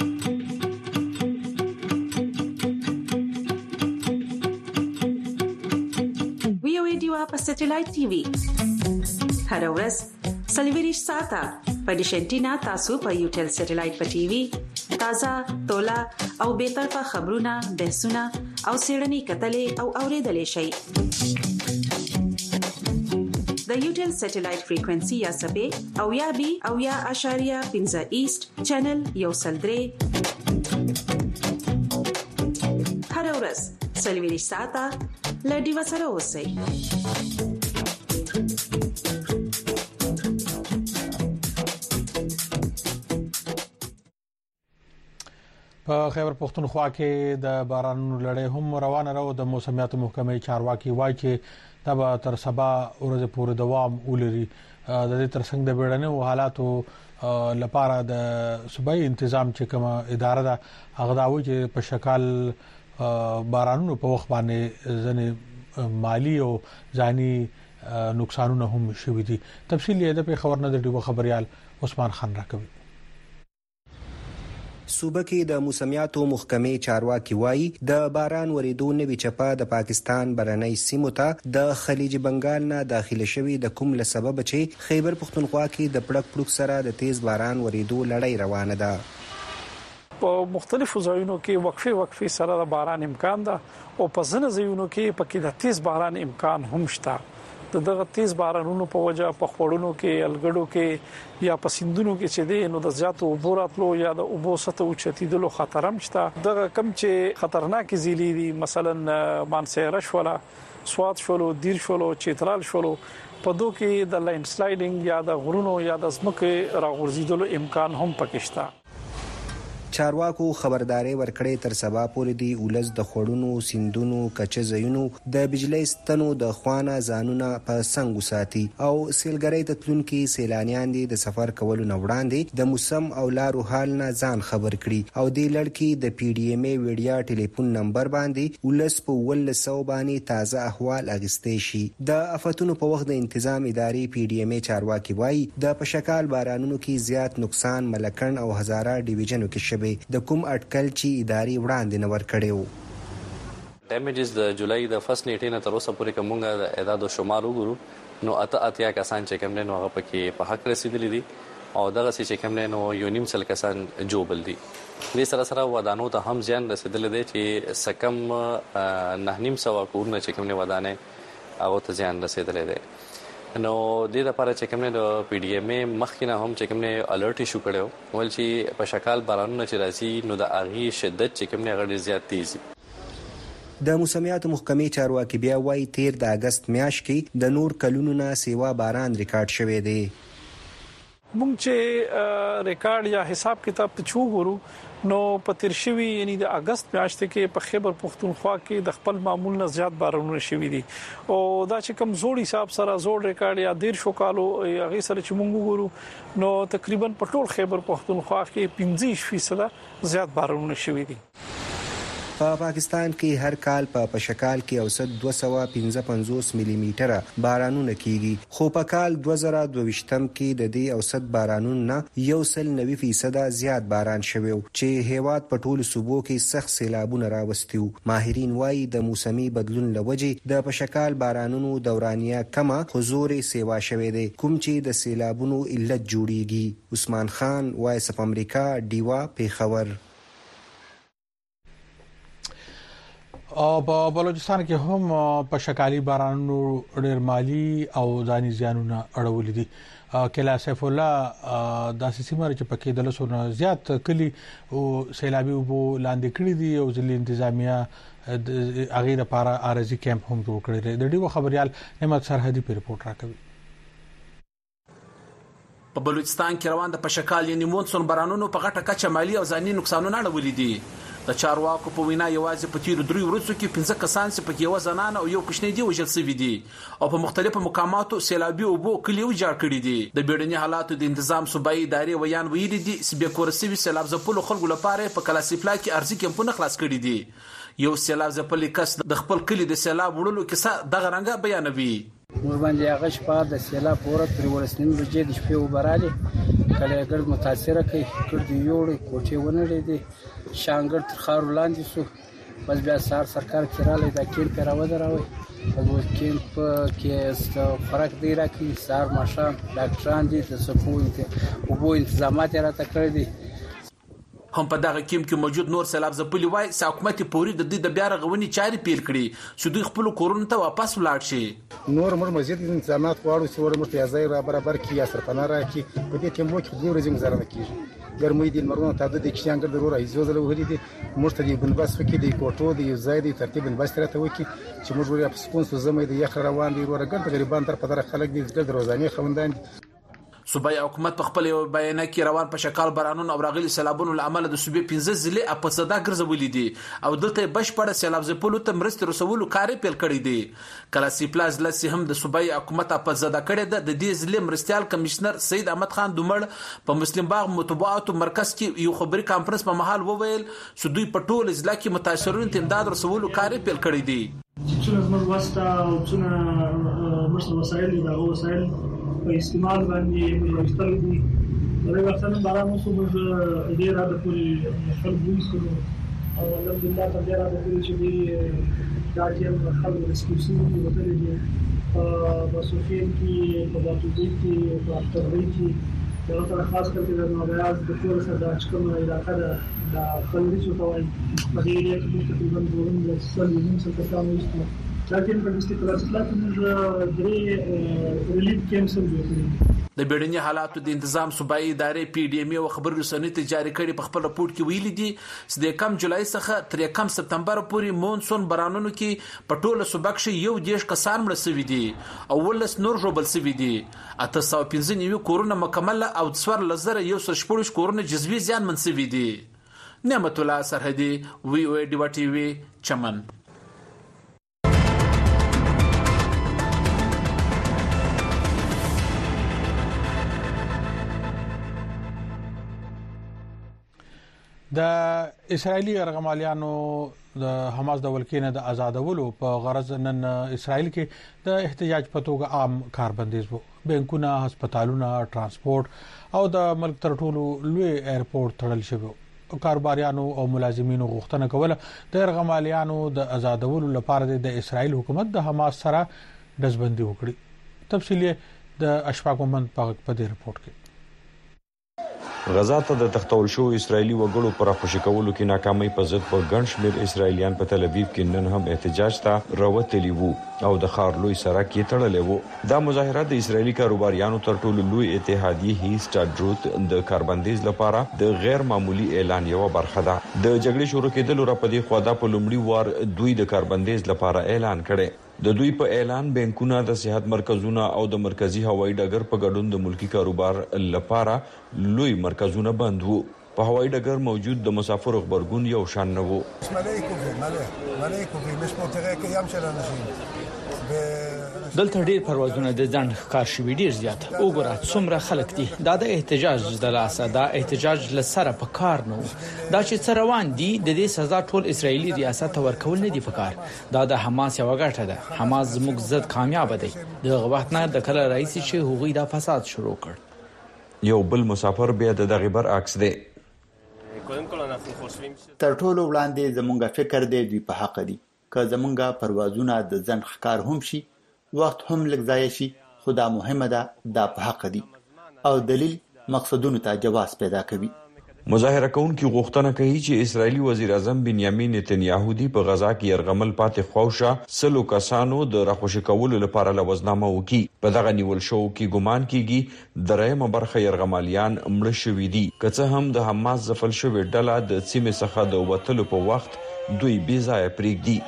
ویو ایډیو په سټلایټ ټي وي هر ورځ سلیویریش ساته په ډیشنټینا تاسو په یوټل سټلایټ په ټي وي تازه تولا او به طرفه خبرونه بحثونه او سیړنی کتلې او اوریدلې شي د یوټل سټلایټ فریکوئنسي یا سبې او یا بي او یا اشاریه 15 ایست چینل یو سلدري هر ورځ سلیویریش ساته لډي وسره اوسئ په خیبر پختونخوا کې د بارانونو لړۍ هم روانه راو د موسمیاتو محکمې چارواکي وایي چې دا به تر سبا ورځې پورې دوام ولري. د دې ترڅنګ د بیړنیو حالاتو لپاره د صوبایي تنظیم چې کومه اداره ده هغه دا وایي چې په شکل بارانونو په وخت باندې ځنې مالی او ځاني نقصانونه هم شوي دي. تفصیل یې د خبر نه د ډیو خبريال عثمان خان راکوي. صوبه کې د موسمیاتو محکمې چارواکي وایي د باران ورېدو نوې چپه د پاکستان برنۍ سیمو ته د خلیج بنگال نه داخله شوي د کوم له سبب چې خیبر پختونخوا کې د پړک پړک سره د تیز باران ورېدو لړۍ روانه ده. په مختلفو ځایونو کې وقفي سره د باران امکان ده او په ځینو ځایونو کې پکې د تیز باران امکان هم شته. دغه تیز بارانونو په وجه په خړونو کې الګړو کې یا په سیندونو کې چې دی نو د زیاتو اوبو راتلو یا د اوبو سطح اوچتیدلو خطر هم شته. دغه کم چې خطرناک ځیلې دي مثلا مانسهره شوله، سوات شولو، دیر شولو، چترال شولو، په دوه کې د لاین سلایډینګ یا د غرونو یا د ځمکې راغورځیدلو امکان هم پکې شته. چارواکو خبرداري ورکړې تر سبا پورې دی ولز د خړونو سیندونو کچه زینو د بجلی ستنو د خوانه ځانونه په څنګه ساتي او سیلګری ته تلونکي سیلانیان دي د سفر کولو نه وړاندې د موسم او لارو حال نه ځان خبر کړي او د لړکی د پی ډی ام ای ویډیا ټلیفون نمبر باندې ولز په 1900 باندې تازه احوال اغستې شي. د افتونو په وخت د تنظیم ادارې پی ډی ام ای چارواکي وایي د پشکال بارانونو کې زیات نقصان ملکن او هزاره ډیویژنو کې د کوم اټکل چې ادارې وړاندې نه ورکړیو. ډیمیجز د جولای د فرست نیټې نه تر اوسه پورې کومه د اعداد او شمار وګورو نو اتیا کسان چې کوم نه هغه پکې په حق رسیدلی دي او دغه چې کوم نه یو نیم سل کسان جوبل دي. دې سره ودانو ته هم ځان رسیدلی دي چې سکم 9.5 کورونه چې کوم نه ودانه هغه ته ځان رسیدلی دي. نو د لپاره چې کومه د پی ډی ام ای مخکینه هم چې کومه الرټ ایشو کړو ول چې په شکل بارانونه چې راځي نو د اغي شدت چې کومه غړي زیات تیز. د موسمیاتو محکمې چارواکي بیا وایي 13 د اگست میاشت کې د نور کلونو نه سیوا باران ریکارډ شوی دی. مونږ چې ریکارډ یا حساب کتاب ته چوغورو نو په تیر شوی یعنی د اگست میاشت کې په خیبر پختونخوا کې د خپل معمول نه زیات بارانونه شوي دي او دا چې کم زوړ حساب سره زوړ ریکارډ یا 1.5 کالو هغه سره چې مونږ وګورو نو تقریبا په ټول خیبر پختونخوا کې 15% زیات بارانونه شوي دي. په پاکستان کې هر کال په پشکال کې اوسط 255 ملي میټره بارانونه کیږي خو په کال 2022 کې د دې اوسط بارانونو 190% زیات باران شوی چې هیواد په ټولو صوبو کې سخت سیلابونه راوستیو. ماهرین وایي د موسمي بدلون لوجې د پشکال بارانونو دورانیه کمه حضور سیوا شوی دی کوم چې د سیلابونو علت جوړیږي. عثمان خان، وایس اف امریکا، ډیوا، پیښور. او په بلوچستان کې هم په شکالي بارانونو ډېر مالی او ځاني زیانونه اړولې دي. کلا سیف الله د سیمه چې پکې د لسونو زیات کلی او سیلابي وبو لاندې کړی دي او ځلې انتظامیه هغه لپاره ارزي کیمپ هم جوړ کړی دی. د ډیو خبريال نعمت سرحدي په رپورت راکوي. په بلوچستان کې روان د پشکال یعنی مونسون بارانونو په غټه کچه مالی او ځاني نقصانونه اړولې دي. د چارواکو په وینا یوازې په تیر 3 ورځو کې 15 کسان چې پکې یو زنانه او یو کوچنی دی وژل شوی دي او په مختلفو مقاماتو سیلابي او بو کلیو جوړ کړی دي. د بیړني حالاتو د تنظیم صوبایي ادارې ویان ویلي دي چې به کورسوي سیلاب ځپلو خلکو لپاره په کلاسیفلا کې ارزي کمپونه خلاص کړي دي. یو سیلاب ځپلې کس د خپل کلی د سیلاب وړلو کې دغه رنګه بیانوي. مور باندې هغه شپه د سیلاب پورت پر ورسنین بجې د شپې وبراله کله ګرد متاثر کوي کړي یوړې کوټې ونړې دي شانګر تر خارو لاندې سو بس بیا سرکار کړه دا کیمپ راوځراوي او کیمپ کې فرق دی راکې سار ماشام ډاکټران دي د سپوږ او بو تنظیمات راته کړی دي. هم په دغه کیمپ کې موجود نور سیلاب ځپلي وای چې حکومت پوری د دې د بیا رغونې چارې پیل کړي چې دوی خپل کورونو ته واپس ولاړ شي. نور مزید انتظامات غواړو چې ورمرته یازای را برابر کی یا سرپناه را کی په دې کې موږ د ورځې گزارنه کیږي. ګرمۍ د مرونه تعدد د کشانګر ضرور ایزوزله وهلي دي مرته دی بنباس وکي د کوټو دی زاید ترتیب بنباس ترته وکي چې موږ وریا په سپونس زمې د یخ روان دي ورګر د غریبان تر په در خلک دي د روزانه خوندان. صوبایي حکومت په خپل بیان کې روان په شکل بارانونو او راغلي سیلابونو لامل د صوبې 15 ضلع په صدا ګرځولې دي او دلته بشپړ سیلاب ځپلو ته مرستې رسولو کار پیل کړی دی. کلاسي پلاز لسی هم د صوبایي حکومت په صدا کړی ده. د دې ضلع مرستيال کمشنر سید احمد خان دومړ په مسلم باغ مطبوعاتو مرکز کې یو خبري کانفرنس په محل وویل چې دوی په ټول ضلع کې متاثرونو ته امداد رسولو کار پیل کړی دی. څونه زموږ واسطه او څونه مرسته وسایل دي دا وسایل په استعمال باندې مستل دي. دا وختونه باران اوسه موږ ډیر راځي په خپل بویسو او الحمدلله تر ډیر راځي چې دی دا چې خلک رسکیوسي دي وته دي په سوفین کې په باتوزي کې په اختربي کې دا تر خاص کر د نوګاز د ټول سره د کوم علاقه دا خلک چې توای په دې اړه چې تقریبا د سلیم څخه تاسو وایي لکه په استقلال کې موږ درې ریلیف کیمپس جوړ د بیړني حالاتو د تنظیم صوبایي ادارې پی ډی ام او خبر رسنۍ ته جاری کړي په خپل راپور کې ویلي دي چې د کم جولای څخه تر کم سپتمبر پورې مونسون بارانونو کې په ټوله صوبه کې یو دیش کسان مړ شوي دي او ولس نور جوړل شوي دي. 815 کورونه مکمل او 4114 کورونه جزوي زیان منسوي دي. نعمت الله سرحدي وی او ډیوا ټي وی چمن. د اسرایلی یرغمالیانو د حماس د ولکې د آزادولو په غرض نن اسرائیل کې د احتجاج په توګه عام کاربندیز وو. بانکونه، هسپتالونه، ترانسپورت او د ملک تر ټولو لوی ایرپورټ تړل شوی. کاروباریانو او ملازمینو غوښتنه کوله د یرغمالیانو د آزادولو لپاره د اسرائیل حکومت د حماس سره دزبندي وکړي. تفصیل د اشفاق محمد په دې رپورت کې. غزا ته د تختول شو اسرایلی وګړو پر خوشی کولو کې ناکامۍ په ضد په ګڼ شمېر اسرایلیان په تل ابیب کې نن هم احتجاج ته راوتلي وو او د ښار لوی سړک کې تړلې وو. دا مظاهرات د اسرایلی کاروباریانو تر ټولو لوی اتحادیه هیسټاډروت د کاربندیز لپاره د غیر معمولی اعلان یو برخه ده. د جګړې شروع کېدلو را پدې خوا دا په لومړي وار دوی د کاربندیز لپاره اعلان کړي. د دوی په اعلان بانکونه، د صحت مرکزونه او د مرکزی هوایي ډګر په ګډون د ملکی کاروبار لپاره لوی مرکزونه بند وو. په هوایي ډګر موجود د مسافرو خبرګون یو شان نه وو. دلته ډیر پروازونه د ځان ښکار شوي ډیر زیات. وګوره څومره خلک دي. دا د احتجاج د لاسه دا احتجاج لسره په کار نه دا چې څه روان دي د دې سزا ټول اسرایلی ریاست ورکول نه دي په کار. دا د حماس یو غټه ده. حماس زموږ ضد کامیاب دي. دغه وخت نه د کله رئیس چې هغوی دا فساد شروع کړ. یو بل مسافر بیا د دغه برعکس دی. تر ټولو وړاندې زمونږ فکر دی دوی په حق دي. که زمونږ پروازونه د ځن ښکار هم شي وخت هم لږ ځای شي خو دا مهمه ده دا په حق دي او دلیل مقصدونو ته جواز پیدا کوي. مظاهره کوونکي غوښتنه کوي چې اسرایلی وزیر اعظم بنیامین نتنیاهو دی په غزا کې يرغمل پاتې خوښه سلو کسانو د راخوشي کولو لپاره لوزنامه وکي. په دغه نیول شو کې ګمان کیږي درېمه برخه يرغمالیان مړ شوي دي. که څه هم د حماس ځپل شوی ډله د سیمې څخه د وټلو په وخت دوی بې ځای پریږدي.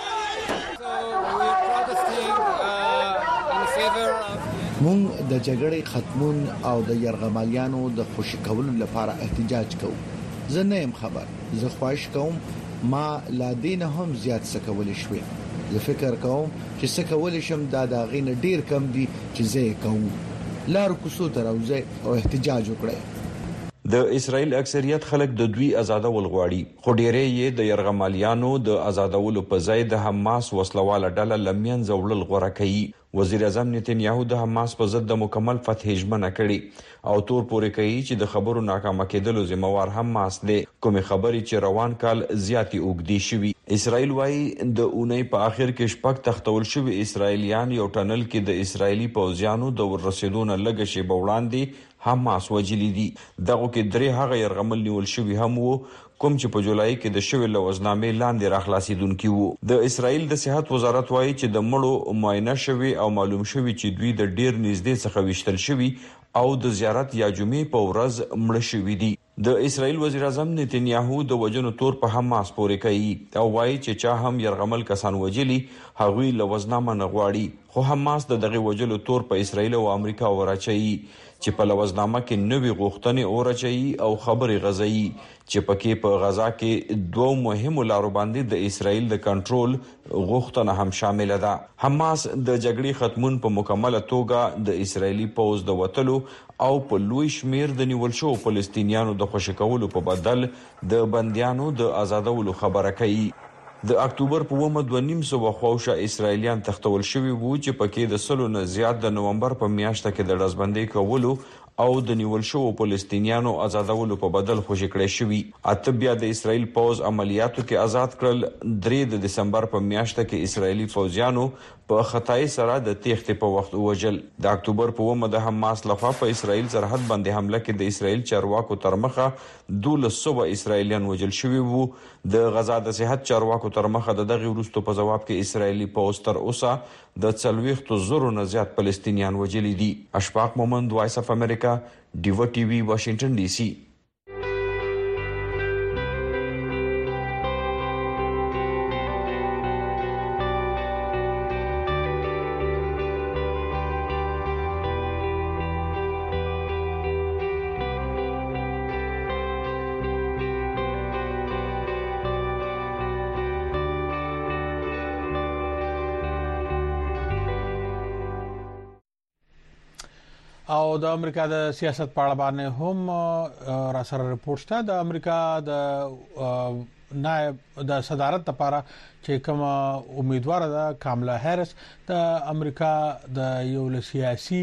مونږ د جګړې ختمون او د يرغمالیانو د خوشی کولو لپاره احتجاج کوو. زه نه يم خبر. زه خواهش کوم ما لا دین هم زیات سکول شوي. زه فکر کوم چې سکول شم دا غین ډیر کم دي چې زه کوم. لار کوڅو ته راوځي او احتجاج وکړي. د اسرائیل اکثریت خلک د دوی آزادول غواړي خو ډېرې یې د يرغمالیانو د آزادولو په ځای د حماس وسلواله ډله لمن زولل غوړه کوي. وزیر اعظم نتنیاهو د حماس په ضد د مکمل فتح ژمنه کړې او تور پورې کوي چې د خبرو ناکامه کېدلو ذمہوار حماس دی. کومې خبرې چې روان کال زیاتې اوږدې شوي. اسرائیل وايي د اونۍ په اخر کې شپږ تختول شوي اسرائیلیان یو ټنل کې د اسرائیلي پوځیانو د ورسېدو نه لږ شېبه وړاندې حماس وجلی دي. دغه کې درې هغه يرغمل نیول شوي هم وو کوم چې په جولای کې د شوی لوزنامې لاندې راخلاصیدونکي وو. د اسرائیل د صحت وزارت وايي چې د مړو معاینه شوی او معلوم شوی چې دوی د ډیر نږدې څخه وشتل شوی او د زیارت یا جمعې په ورځ مړ شوی دي. د اسرائیل وزیر اعظم نتنیاهو د وجنو تور په حماس پورې کوي او وایي چې چا هم يرغمل کسان وجلي هغوی لوزنامه نه غواړي خو حماس دغه وجلو تور په اسرائیل او امریکا ورچي چې په لوزنامه کې نوې غوښتنې اورچي او خبري غزي چې پکې په غزا کې دوه مهمو لارو باندې د اسرائیل د کنټرول غوښتنه هم شامل ده. حماس د جګړې ختمون په مکمله توګه د اسرائیلي پوځ د وټلو او په لوی شمیر د نیول شو فلسطینیانو د خوشی کولو په بدل د بنديانو د آزادولو خبره کوي. د اکتوبر په 2.5 خواوشه اسرائیلیان تختول شوی وو چې پکې د سلو نه زیات د نومبر په میاشت کې د رزبندۍ کولو او د نیول شو فلسطینیانو آزادولو په بدل خوشی کړی شوی. اته بیا د اسرائیل پوز عملیاتو کې آزاد کړل. 3 د دسمبر په میاشت کې اسرائیلي فوجیانو په خطای سره د تېښتې په وخت وژل. د اکتوبر په 1 د حماس لخوا په اسرائیل سرحد باندې حمله کې د اسرائیل چارواکو ترمخه 1200 اسرائیلیان وژل شوی وو. د غزا د صحت چارواکو ترمخه دغه وروستو په جواب کې اسرائیلي پوز تر اوسه د 40,000 نه زیات فلسطینیان وژلي دي. اشفاق مومند، وایس اف امریکا، ډیو ټي وی، واشنگټن ډي سي. او د امریکا د سیاست په اړه باندې هم را سره رپورټ شته. د امریکا د نائب د صدارت لپاره چې کوم امیدوار ده کاملا هریس د امریکا د یو سیاسي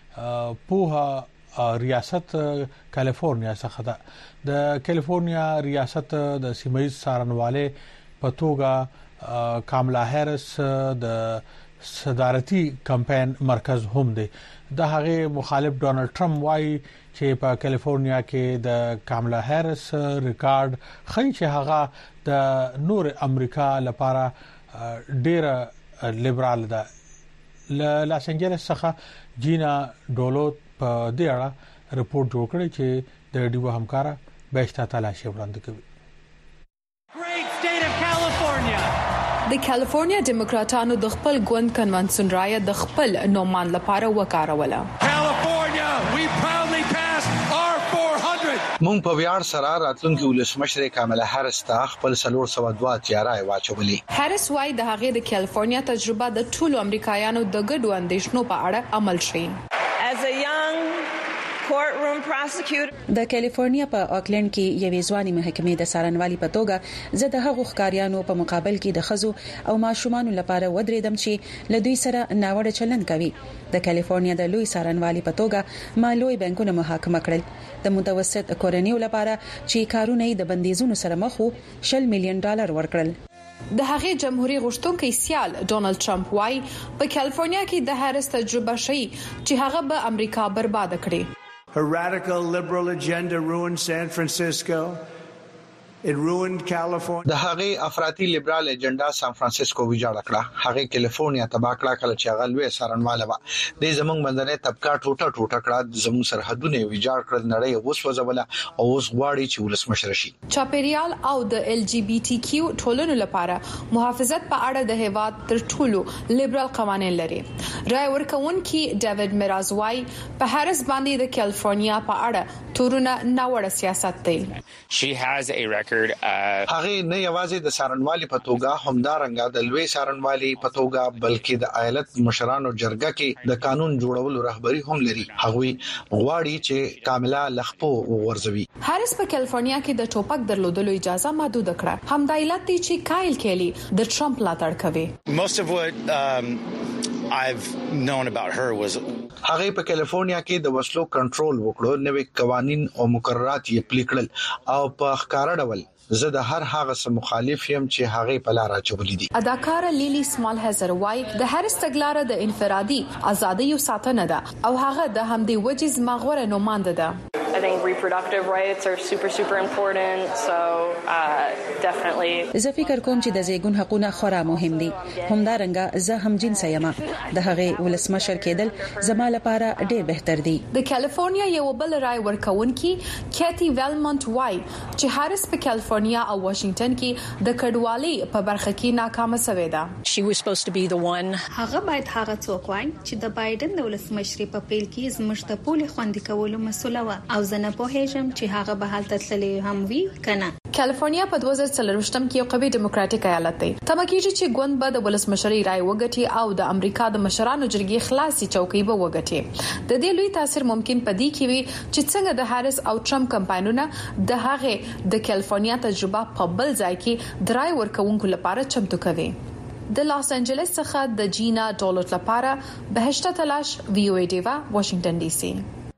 پوها ریاست کالیفورنیا څخه ده. د کالیفورنیا ریاست د سیمایي څارنوالې په توګه کاملا هریس د صدارتي کمپاین مرکز هم دی. د هغه مخالف ډونالد ټرمپ وايي چې په کالیفورنیا کې د کاملا هریس ریکارډ خي چې هغه د نور امریکا لپاره ډېر لیبرال ده. لاس انجلس څخه جینا ډولوت په دې اړه رپورټ جوړ کړی چې د ډیو همکارا بهشته تلاشي وړاندې کوي. د کالیفورنیا ډیموکراټانو د خپل ګوند کنونسن رای د خپل نومان لپاره وکاروله. مونږ په ویاړ سره راتلونکي ولسمشر کاملا هریس ته خپل 302 تیارای واچولې. هریس وايي د هغې د کالیفورنیا تجربه د ټولو امریکایانو د ګډو اندېښنو په اړه عمل شي. د کالیفورنیا په اوکلند کې یوې ځواني محکمې د څارنوالي په توګه زه د هغو ښکاریانو په مقابل کې د خزو او ماشومان لپاره ودرېدم چې له دوی سره ناوړه چلند کوي. د کالیفورنیا د لوی څارنوالي په توګه ما لوی بانکونه محاکمه کړل. د متوسط کورنیو لپاره چې کارونه د بندیزونو سره مخ وو $100 مليون ورکړل. د هغې جمهوریت غوښتونکي سیال ډونالد ټرمپ وايي په کالیفورنیا کې د هریس تجربه شي چې هغه به امریکا برباد کړي. Her radical liberal agenda ruined San Francisco. It ruined California. د هغې افراطي لیبرال اجنډا سان فرانسیسکو ویجاړ کړه. هغې کالیفورنیا تباہ کړه کله چې هغه لوی څارنواله و. د زمونږ منځنۍ طبقه ټوټه کړه، زموږ سرحدونه ویجاړ کړل، نړۍ اوس وځوله او اوس غواړي چې ولسمشر شي. چاپیریال او د LGBTQ ټولنو لپاره محافظت په اړه د هیواد تر ټولو لیبرال قوانين لري. رای ورکونکي ډیوډ میراز وايي په هریس باندې د کالیفورنیا په اړه تورونه ناوړه سیاست دی. She has a record. هغه نه یوازې د څارنوالي په توګه همدارنګه د لوی څارنوالي په توګه بلکې د ایالت مشرانو جرګه کې د قانون جوړولو رهبری هم لري. هغه غواړي چې کاملا لخپو ورزوي. هریس په کالیفورنیا کې د ټوپک درلودلو اجازه محدود کړه. همدا علت دی چې کایل کېلی د ټرمپ ملاتړ کوي. Most of what I've known about her was هغه په کالیفورنیا کې د وسلو کنټرول وکړو، نوې قوانين او مقررات یې پلي کړل او په ښکارا ډول زه د هر هغه سم مخالف یم چې هغه په لار اچولې دي. اداکاره لیلی سمال هزر وايي د هریس تګلارې د انفرادي ازادۍ او ساتنه ده او هغه د همدې وجې زمغوره نوماند ده. think reproductive rights are super important. So definitely. زه فکر کوم چې د زیږون حقوقونه خورا مهم دي. همدارنګه زه هم جنس یم. د هغه ولسمشر کېدل زما لپاره ډېر بهتر دي. د کالیفورنیا یو بل رائے ورکونکي کیتی ویلمونت وای چې هارس په کالیفورنیا او واشنگټن کې د کډوالۍ په برخه کې ناکامه شوې ده. She was supposed to be the one. هغه باید هغه څوک وای چې د بایدن د ولسمشر په پیل کې زموږ د پولې خوندې کولو مسوله و او زه نه پوهیږم چې هغه به حالت تللی هم وي کنه. کالیفورنیا په 2023 کې یو قوي ډیموکراټیک ایالت دی. تمه کیږي چې ګوند به د ولسمشرۍ رائے وګټي او د امریکا د مشرانو جرګې خلاصي چوکۍ به وګټي. د دې لوی تاثیر ممکن پدې کې وي چې څنګه د هارس او ټرمپ کمپاینونه د هغه د کالیفورنیا تجربه په بل ځای کې د رائے ورکوونکو لپاره چمتو کوي. د لاس انجلس څخه د جینا ډولټ لپاره بهشته تلاش VOA دیوا واشنگټن ډي سي.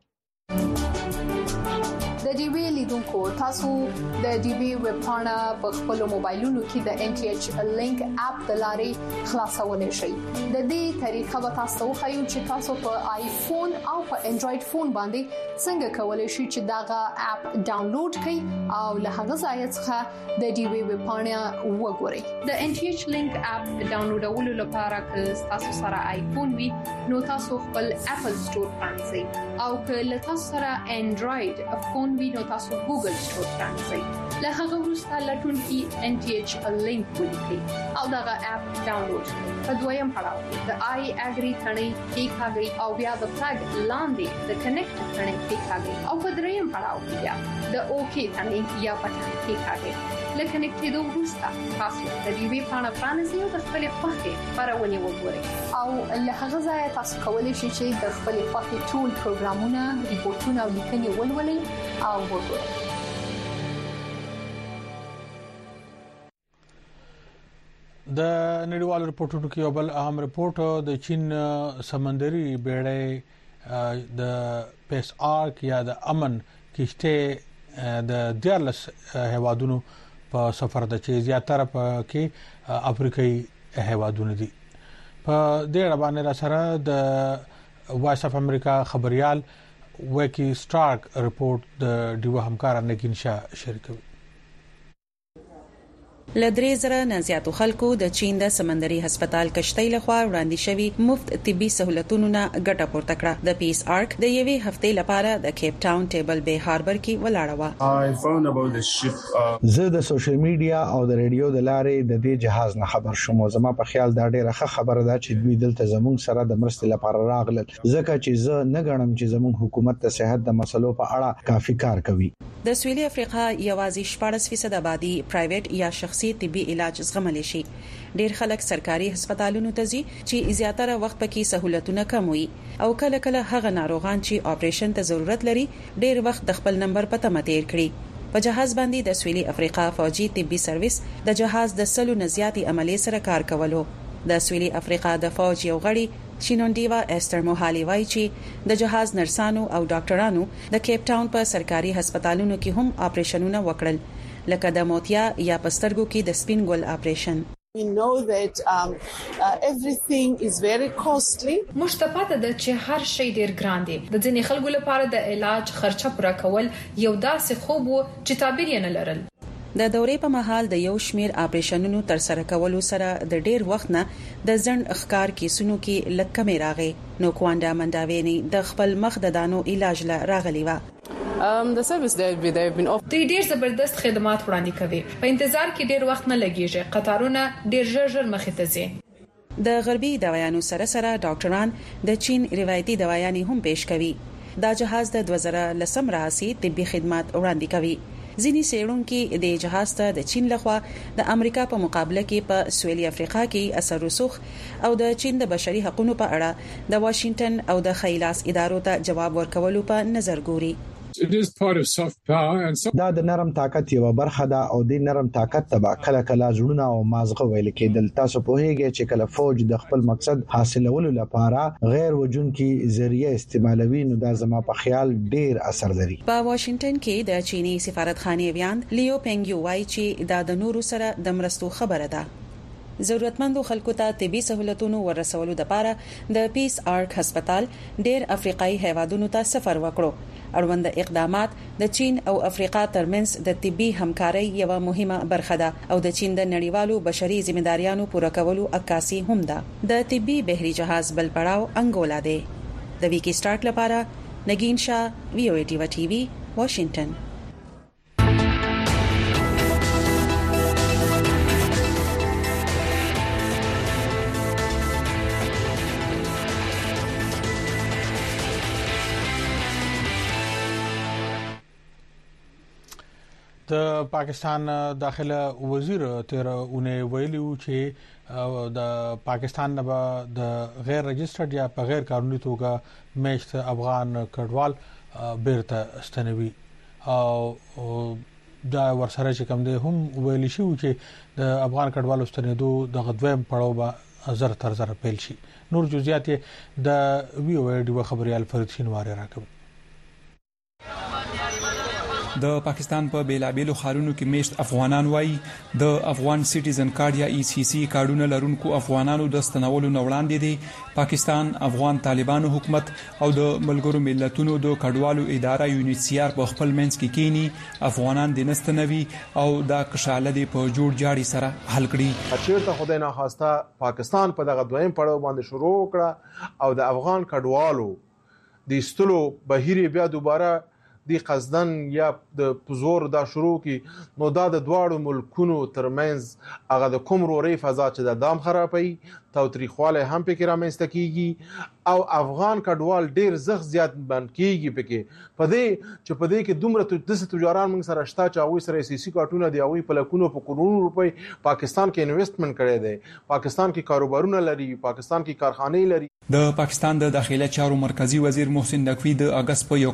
د ډي وی لیدونکو تاسو د ډي وی ویب پاڼه په خپل موبایلونو کې د NTH لینک اپ د لارې خلاصولای شئ. د دې طریقه به تاسو خو چې تاسو په آیفون او په انډراید فون باندې څنګه کولای شئ چې داغه اپ ډاونلوډ کړئ او له هغه ځای څخه د ډي وی ویب پاڼه وګورئ. د NTH لینک اپ ډاونلوډولو لپاره که تاسو سره آیفون وي نو تاسو خپل اپل سٹور پرانځئ او که تاسو سره انډراید فون وي نو تاسو ګوګل سٹور پرانځئ. له هغه وروسته لټون کې NTH لینک ولیکئ او دغه اپ ډاونلوډ کړئ. په دویم پړاو د آی اګری ثنې کې کاږي او بیا د فلګ لاندې د کنیکټ ثنې کې کاږي او په دریم پړاو کې بیا د اوکی ثنې یا پټن کې کاږي. لکه نکټېدو وروسته تاسو د دې وی پاڼه پرانځئ او د خپل خوښې خبرونه وګورئ او له هغه ځای تاسو کولی شئ چې د خپل خوښې ټول پروګرامونه، ریپورتونه او لیکنې ولولئ او وګورئ. د نړیوالو رپورټونو کې یو بل اهم رپورټ د چین سمندري بیړۍ د پیس آرک یا د امن کشته د دیارلس هوادونو په سفر د چې زیاتره په کې افریقایي هوادونه دي. په دې اړه باندې را سره د وایس اف امریکا خبريال وکی سٹارک رپورټ د دیو همکار نگین شاه شریکوي. لدري زره نه زیاتو خلکو د چین د سمندري هسپتال کشتۍ لخوا وړاندې شوی مفت طبي سہولتونو نه ګټه پورته کړه. د پیس آرک د یوې هفتې لپاره د کیپ ټاون ټیبل بے هاربر کې ولاړه و. زه د سوشل میډیا او د ریډیو د لارې د دې جهاز نه خبر شوم. زما په خیال دا ډیره ښه خبره ده چې دوی دلته زموږ سره د مرستې لپاره راغلل ځکه چې زه نه غواړم چې زموږ حکومت د صحت د مسلو په اړه کافي کار کوي. د سویلي افریقا یوازې 14% آبادی پرایویټ یا شخصي طبي علاج زغمل شي. ډیر خلک سرکاري هسپتالونو ته ځي چې زیاتره وخت پکې سہولتونه کم وي او کله کله هغه ناروغان چې اپریشن ته ضرورت لري ډیر وخت د خپل نمبر په تمه تیر کړي. په جهاز باندې د سویلي افریقا فوجي طبي سرویس د جهاز د سلو نزياتي عملیې سره کار کولو. د سویلي افریقا د فوج یو غړي شینونډیوا استر موهالي وایي چې د جهاز نرسانو او ډاکټرانو د کیپ ټاون په سرکاري هسپتالونو کې هم اپریشنونه وکړل لکه د موتیا یا پسترګو کې د سپین ګل اپریشن. We know that everything is very costly. مشتپاته د چې هر شی ډیر ګران دی. د ځینې خلکو لپاره د علاج خرچه پوره کول یو داسې خوب وو چې تعبیر یې نه لرل. د دورې په مهال د یو شمیر اپریشنونو تر سره کولو سره د ډیر وخت نه د ځند اخکار کیسونو کې لکه راغی. نو کواندا منډاویني د خپل مخ د دانو علاج لا راغلی و. The service they've been off. ډیر زبردست خدمات وړاندې کوي. په انتظار کې ډیر وخت نه لګیږي. قطارونه ډیر ژر مخې ته ځي. د غربي دوايانو سره سره ډاکټران د چین روایتي دوايانې هم پیش کوي. دا جهاز د 2010 راهسي طبي خدمات وړاندې کوي. ځینی سیړونکو د جهاز ته د چین لخوا د امریکا په مقابله کې په سویلي افریقا کې اثر رسوخ او د چین د بشري حقوقو په اړه د واشنگټن او د خیلاس ادارو ته جواب ورکولو په نظر ګوري. دا د نرم طاقت یو برخه ده او د نرم طاقت تبع کله کله زړونه او مازغه ویل کېدل. تاسو په هیګه چې کله فوج د خپل مقصد حاصلولو لپاره غیر وجونکي ذریعہ استعمالوي نو دا زما په خیال ډیر اثر لري. په واشنگټن کې د چیني سفارتخانه ویاند لیو پنګیو وایي چې دا د نورو سره د مرستو خبره ده. ضرورتمندو خلکو ته طبي سہولتونو ورسولو لپاره د پیس آرک هسپتال ډیر افریقایي هیوادونو ته سفر وکړو اړوند اقدامات د چین او افریقا ترمنځ د طبي همکارۍ یو مهمه برخه ده او د چین د نړیوالو بشري ځمېداریانو پوره کولو عکاسي هم ده. د طبي بحري جهاز بل پړاو انګولا دی. د ویکی سٹارټ لپاره نگین شاه، وی او ای ټي وي، واشنگټن. د پاکستان داخله وزیر تیر اونې ویلو چې د پاکستان نه به د غیر رجسټرډ یا په غیر قانوني توګه میشت افغان کډوال بیرته ستنوي او دا ورسره چې کوم دی هم ویل شي چې د افغان کډوالو ستنېدو د غدویم پړاو به زر تر زر پیل شي. نور جزئیات د وی او ای ډي خبريال فرید شینواری راکوي. د پاکستان په بیلابیلو خارونو کې میشت افغانان وایي د افغان سټیزن کارت یا ای سی سی کارډونه لرونکو افغانانو د ستنولو نه وړاندې دي پاکستان افغان طالبانو حکومت او د ملګرو ملتونو د کډوالو اداره یونیسیار په خپل منځ کې کینی افغانان د نستنوي او دا کشاله دی په جوړ جاړي سره حل کړي. چیرته خدای نه خواسته پاکستان په دغه دویم پړاو باندې شروع کړه او د افغان کډوالو د استلو بهیر بیا دوباره دی قصدن یا د پزور دا شروع کی نو دا د دواړو ملکونو ترمنځ هغه د کوم روري فضا چې د دام خرابي توتریخواله هم پکې رامنځته کیږي او افغان کډوال ډیر زغ زیات بند کیږي پکې پدې چې پدې کې دومره د تجاران موږ سره شتا چاوي سره سیاسي کارتونه دی او په لکونو په کرونو روپۍ پاکستان کې انویسټمنټ کړي دي، پاکستان کې کاروبارونه لري، پاکستان کې کارخانې لري. د پاکستان د داخله چارو مرکزی وزیر محسن نقوی د اگست په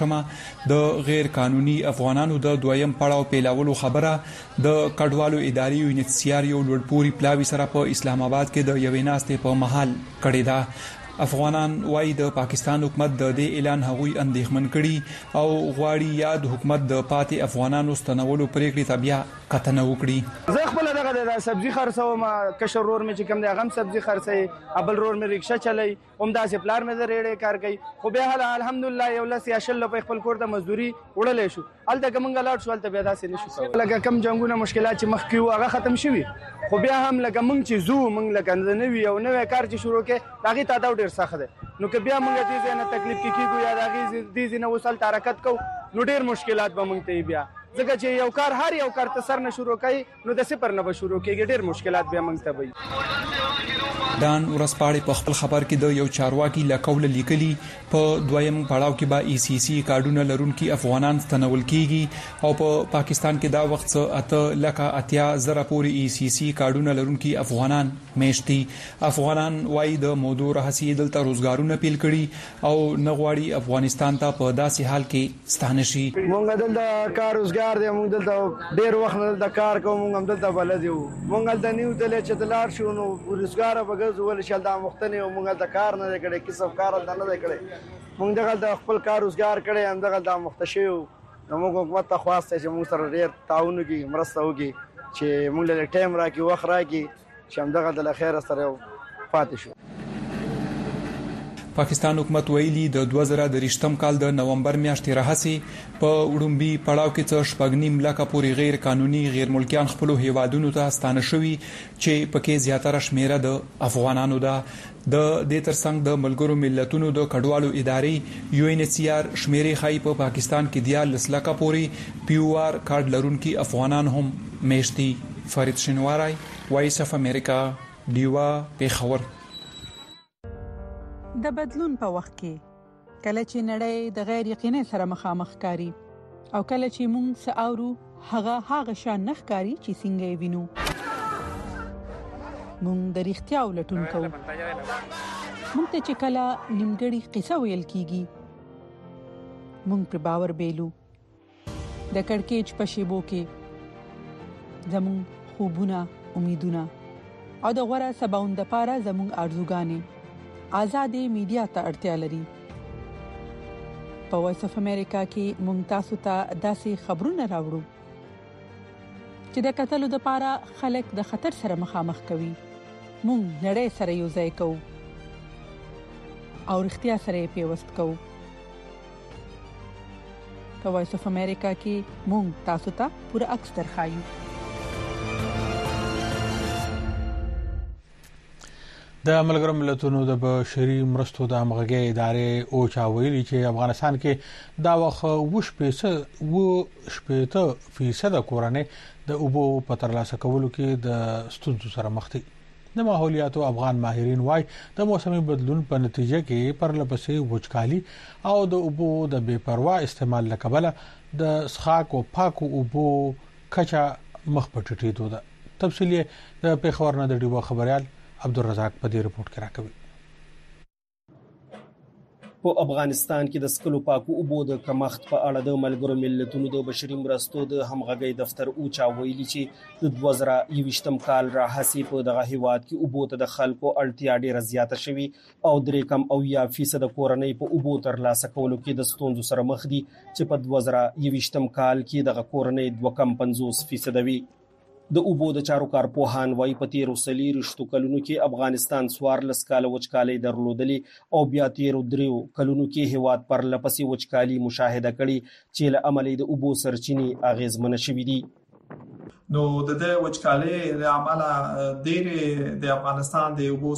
1 د غیر قانوني افغانانو د دویم پړاو پیلاولو خبره د کډوالو اداري یونیسیار یو لوړپوري پلاوی سره په اسلام آباد کې د یوې ناستې په محل کړی دا. افغانان وايي د پاکستان حکومت د دې اعلان هغوی اندېښمن کړي او غواړي یا د حکومت د پاتې افغانانو ستنولو پریکړې ته بیا کتنه وکړي. زه خپل دغه د سبزی خرڅوم، کشر رور مې چې کوم دی غم سبزی خرڅي، ابل رور مې رکشا چلای، همداسې پلار مې زریړې کار کوي، خو به الحمدلله یو لس یا شل په خپل کور ته مزدوري وړلې شو. الته کومنګ لاړ شو، الته بیا داسې نشو کولای. لکه کم جنگونه مشکلات چې مخ کیو هغه ختم شوي، خو بیا هم لکه مونږ چې زو مونږ لکه نوې او نوې کار چې شروع کې داغي تعداد ډیر سخت دی. نو که بیا مونږ دې نه تکلیف کې کیږو یا داغي دې نه وصل حرکت کو نو ډیر مشکلات به مونږ ته بیا ځکه چې یو کار هر یو کار ته سر نه شروع کوي نو د صفر نه به شروع کیږي، ډیر مشکلات بیا مونږ ته وي. دان ورسپاړې په خپل خبر کې د یو چارواکي لکول لیکلي په دویم پړاو کې به ای سی سی کارډونه لرونکي افغانان ستنول کیږي او په پاکستان کې دا وخت اته لکه اتیا زره پورې ای سی سی کارډونه لرونکي افغانان میشتي. افغانان وايي د موضوع رهسي دلته روزګارونه پیل کړي او نغواړي افغانستان ته په داسې حال کې ستانه شي. مونږ دلته کار روزګار دی، مونږ دلته ډیر وخت دلته کار کوو، مونږ هم دلته بلد یو، مونږ دلته نیو دلته چې دلار شو نو روزګار به ول شل دا مختنی او مونږ د کار نه کړي کسب کار نه نه کړي، مونږ دغه د خپل کار روزګار کړي هم دغه د مختشي نو موږ حکومت ته خواسته چې موږ سره ډیر تعاون وکړي، مرسته وکړي چې موږ له ټایم راکې وخت راکې چې هم دغه د خیر سره پاتې شو. پاکستان حکومت ویلي د 2023 کال د نومبر میاشتې راهسي په وډمبي پړاو کې څه شپږنیم لکه پورې غیر قانوني غیر ملکیان خپل هیوادونو ته ستانه شوي چې پکې زیاتره شمیره د افغانانو ده. د دې ترڅنګ د ملګرو ملتونو د کډوالو ادارې یو ان ایچ سی آر شمیرې خای په پاکستان کې 14 لکه پورې پی او آر کارت لرونکي افغانان هم میشتي. فرید شینواری، وایس اف امریکا، دیوا پیښور. د بدلون په وخت کې کله چې نړۍ د غیر یقیني سره مخامخ کاری او کله چې موږ ساورو هغه شان نخ کاری چې څنګه وینو، موږ د اړتیا ولټون کوو. موږ ته چې کله نیمګړی قصه ویل کیږي موږ پر باور بیلو. د کڑکېچ په شیبو کې زموږ خوبونه، امیدونه او د غوړه سباوند لپاره زموږ ارزوګانې آزادې میډیا ته اړتیا لري. په وایس اف امریکا کې مونږ تاسو ته داسې خبرونه راوړو چې د قتلو د لپاره خلک د خطر سره مخامخ کوي. مونږ نړۍ سره یو ځای کوو او اړتیا سره پیوست کوو. په وایس اف امریکا کې مونږ تاسو ته پوره عکس درخایو. د ملګرو ملتونو د بشري مرستو د همغږي ادارې او چا ویلي چې افغانستان کې دا وخت 80% کورنۍ د اوبو په ترلاسه کولو کې د ستونزو سره مخ دي. د ماحولیاتو افغان ماهرین وايي د موسمي بدلون په نتیجه کې پرلپسې وچکالي او د اوبو د بے پروا استعمال لکبله د څښاک او پاکو اوبو کچا مخ په ټیټېدو ده. تفصیل د پیښور نه د ډیوه خبريال عبدالرزاق په دې رپورت کې راکوي. په افغانستان کې د سکلو پاکو اوبو د کمښت په اړه د ملګرو ملتونو د بشري مرستو د همغږي دفتر اوچا ویلي چې د 2021م کال راهسي په دغه هیواد کې اوبو ته د خلکو اړتیا ډیره زیاته شوي او 3.8% کورنۍ په اوبو ترلاسه کولو کې د ستونزو سره مخ دي چې په 2021م کال کې دغه کورنۍ 2.50% وي. د اوبو د چارو کارپوهان وايي په تیر وسلي کلونو کې افغانستان 14 کاله وچکالي درلودلې او بیا تیر 3 کلونو کې هیواد پر لپسې وچکالي مشاهده کړي چې له عملي د اوبو سرچینې اغیزمن شوې دي. نو د وچکالي له عمله ډېر د افغانستان د اوبو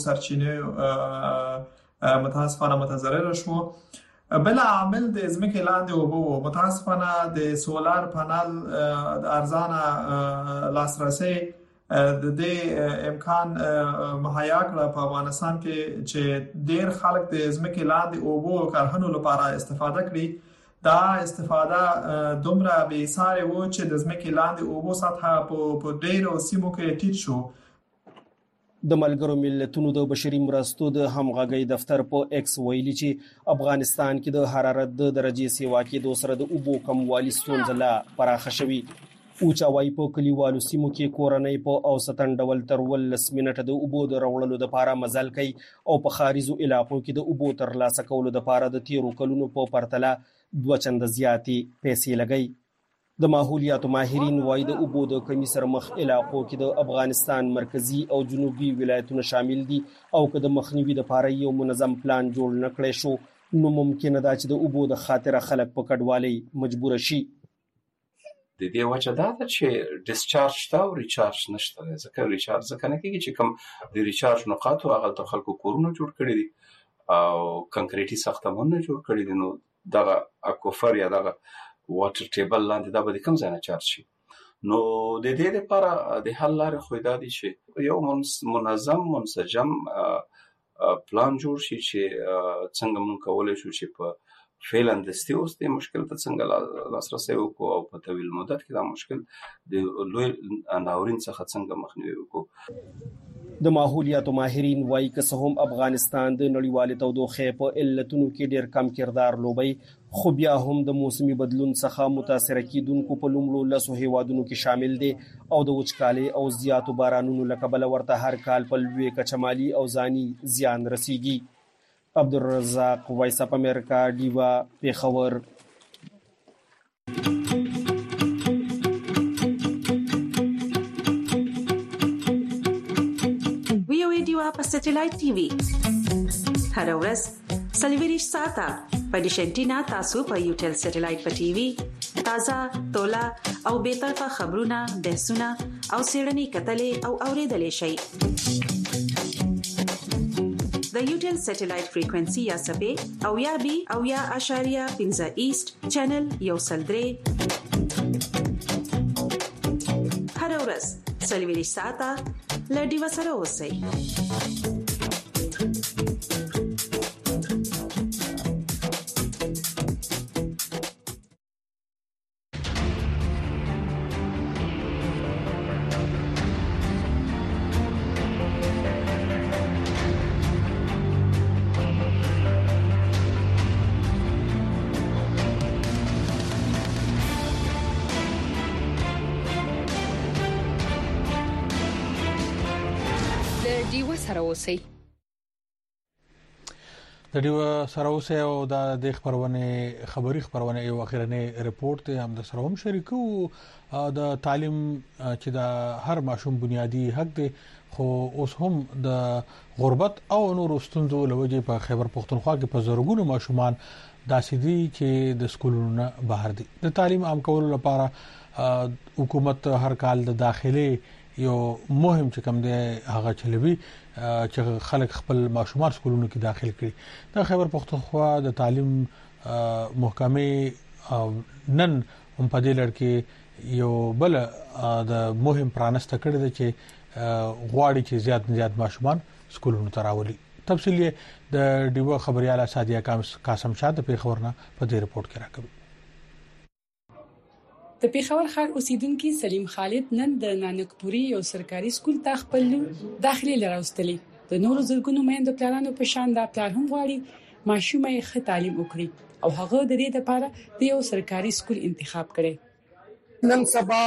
سرچینې متاسفانه متضرر شو. بل عامل د ځمکې لاندې اوبو متاسفانه د سولار پانل د ارزانه لاسرسي د دې امکان مهیا کړ په افغانستان کې چې ډېر خلک د ځمکې لاندې اوبو کارخانو لپاره استفاده کړي. دا استفاده دومره بې ساري و چې د ځمکې لاندې اوبو سطح په ډېرو سیمو کې ټیټ شو. د ملګرو ملتونو د بشري مرستو د همغږي دفتر په ایکس ویلي چې افغانستان کې د حرارت د درجه سیوا کې د سره د اوبو کموالي ستونزه لا پراخه شوي. اوچا وايي په کلیوالو سیمو کې کورنۍ په اوسطن ډول تر 10 منټه د اوبو د راوړلو لپاره مزل کوي او په خارجو علاقو کې د اوبو ترلاسه کولو لپاره د تیرو کلونو په پرتله 2 چنده زیاتې پیسې لګي. د ماحولیاتو ماهرین وايي د اوبو د کمی سره مخ علاقو کې د افغانستان مرکزی او جنوبي ولایتونه شامل دي او که د مخنیوي لپاره یو منظم پلان جوړ نکړي شو نو ممکن ده چې د اوبو د خاطر خلک په کډوالۍ مجبور شي. د دې وجه دا ده چې ډیسچارج تا او ریچارج نشته. ځکه ریچارج ځکه نه کیږي چې کوم د ریچارج نقاط او هغه د خلکو کورونه جوړ کړي دي او کنکریټي ساختمانونه جوړ کړي دي. نو دغه اکوفر یا دغه واټر ټیبل لاندې دا به کوم ځای نه چارج شي. نو د دې لپاره د حل لارې خو دا دي چې یو منظم منسجم پلان جوړ شي چې څنګه موږ کولای شو چې په فعلا د ستیوس د مشکل ته څنګه لاسرسي وکړو او په طویل مدت کې دا مشکل د لوی ناورین څخه څنګه مخنیوي وکړو. د ماحولیاتو ماهرین وايي که هم افغانستان د نړیوال تودوخه په علتونو کې ډیر کم کردار لوبي خو بیا هم د موسمي بدلون څخه متاثر کیدونکو په لومړو لسو هیوادونو کې شامل دي او د وچکالي او زیاتو بارانونو لکبل ورته هر کال په لوی کچمالي او ځاني زیان رسیږي. عبدالرزاق وایس اپ امریکا ډیوا پیښور. په سټلایټ ټي وي هر ورځ سلیویریش ساته په ډیشنټینا تاسو په یوټل سټلایټ په ټي وي تازه تولا او به طرفه خبرونه بحثونه او سیړنی کتلې او اوریدلې شي. د یوټل سټلایټ فریکوئنسي یا سبې او یا بي او یا اشاریه 15 ایست چینل یو سلدري هر ورځ سلیویریش ساته لډي وسره اوسئ. د دې سره اوسه او د خبرونه خبري خبرونه یو اخرنه ریپورت هم د سره هم شریکو د تعلیم چې د هر ماشوم بنیادی حق دی خو اوس هم د غربت او نور ستونزو لوجه په خیبر پختونخوا کې په زورګونو ماشومان داسې دي چې د سکولونو بهر دي د تعلیم عام کولو لپاره حکومت هر کال د داخلي یو مهم چې کوم دی هغه چلوي چې خلک خپل ماشومان سکولونو کې داخل کړي د خیبر پختونخوا د تعلیم محکمه نن هم په دې لړ کې یو بل د مهم پرانسته کړی دی چې غواړي چې زیات ماشومان سکولونو ته راولي تفصیل د ډیو خبرياله سادیه قاسم شاه د پیښورنه په دې رپورت کې راکوي د پیښور ښار اوسیدونکو سلیم خالد نن د نانکپوري یو سرکاري سکول ته خپل داخلي لراوستلې د نورو زرګونو میندو پلانونو په شان د پلان هم غواړي ماشومه ښه تعلیم وکړي او هغه د دې لپاره د یو سرکاري سکول انتخاب کړي نن سبا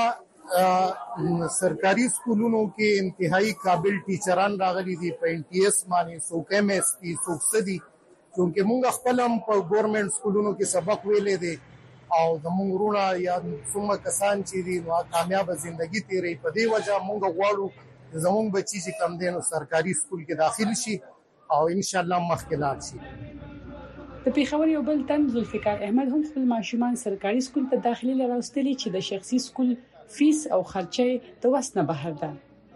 سرکاري سکولونو کې انتهایی قابل ټیچران راغلي دي په NTS باندې څوک MS دي څوک سدي چې موږ خپل هم په ګورنمنت سکولونو کې سبق ویلې دي او زموږ ورونه یا څومره کسان چې دي نو کامیاب ژوندۍ تیري په دی وجه موږ غواړو زموږ بچی چې کم دي نو سرکاري سکول کې داخل شي او ان شاء الله مخکې لاړ شي د پیښور یو بل تن ذوالفقار احمد هم خپل ماشومان سرکاري سکول ته داخلي لراوستلي چې د شخصي سکول فیس او خرچه د وسنه بهر ده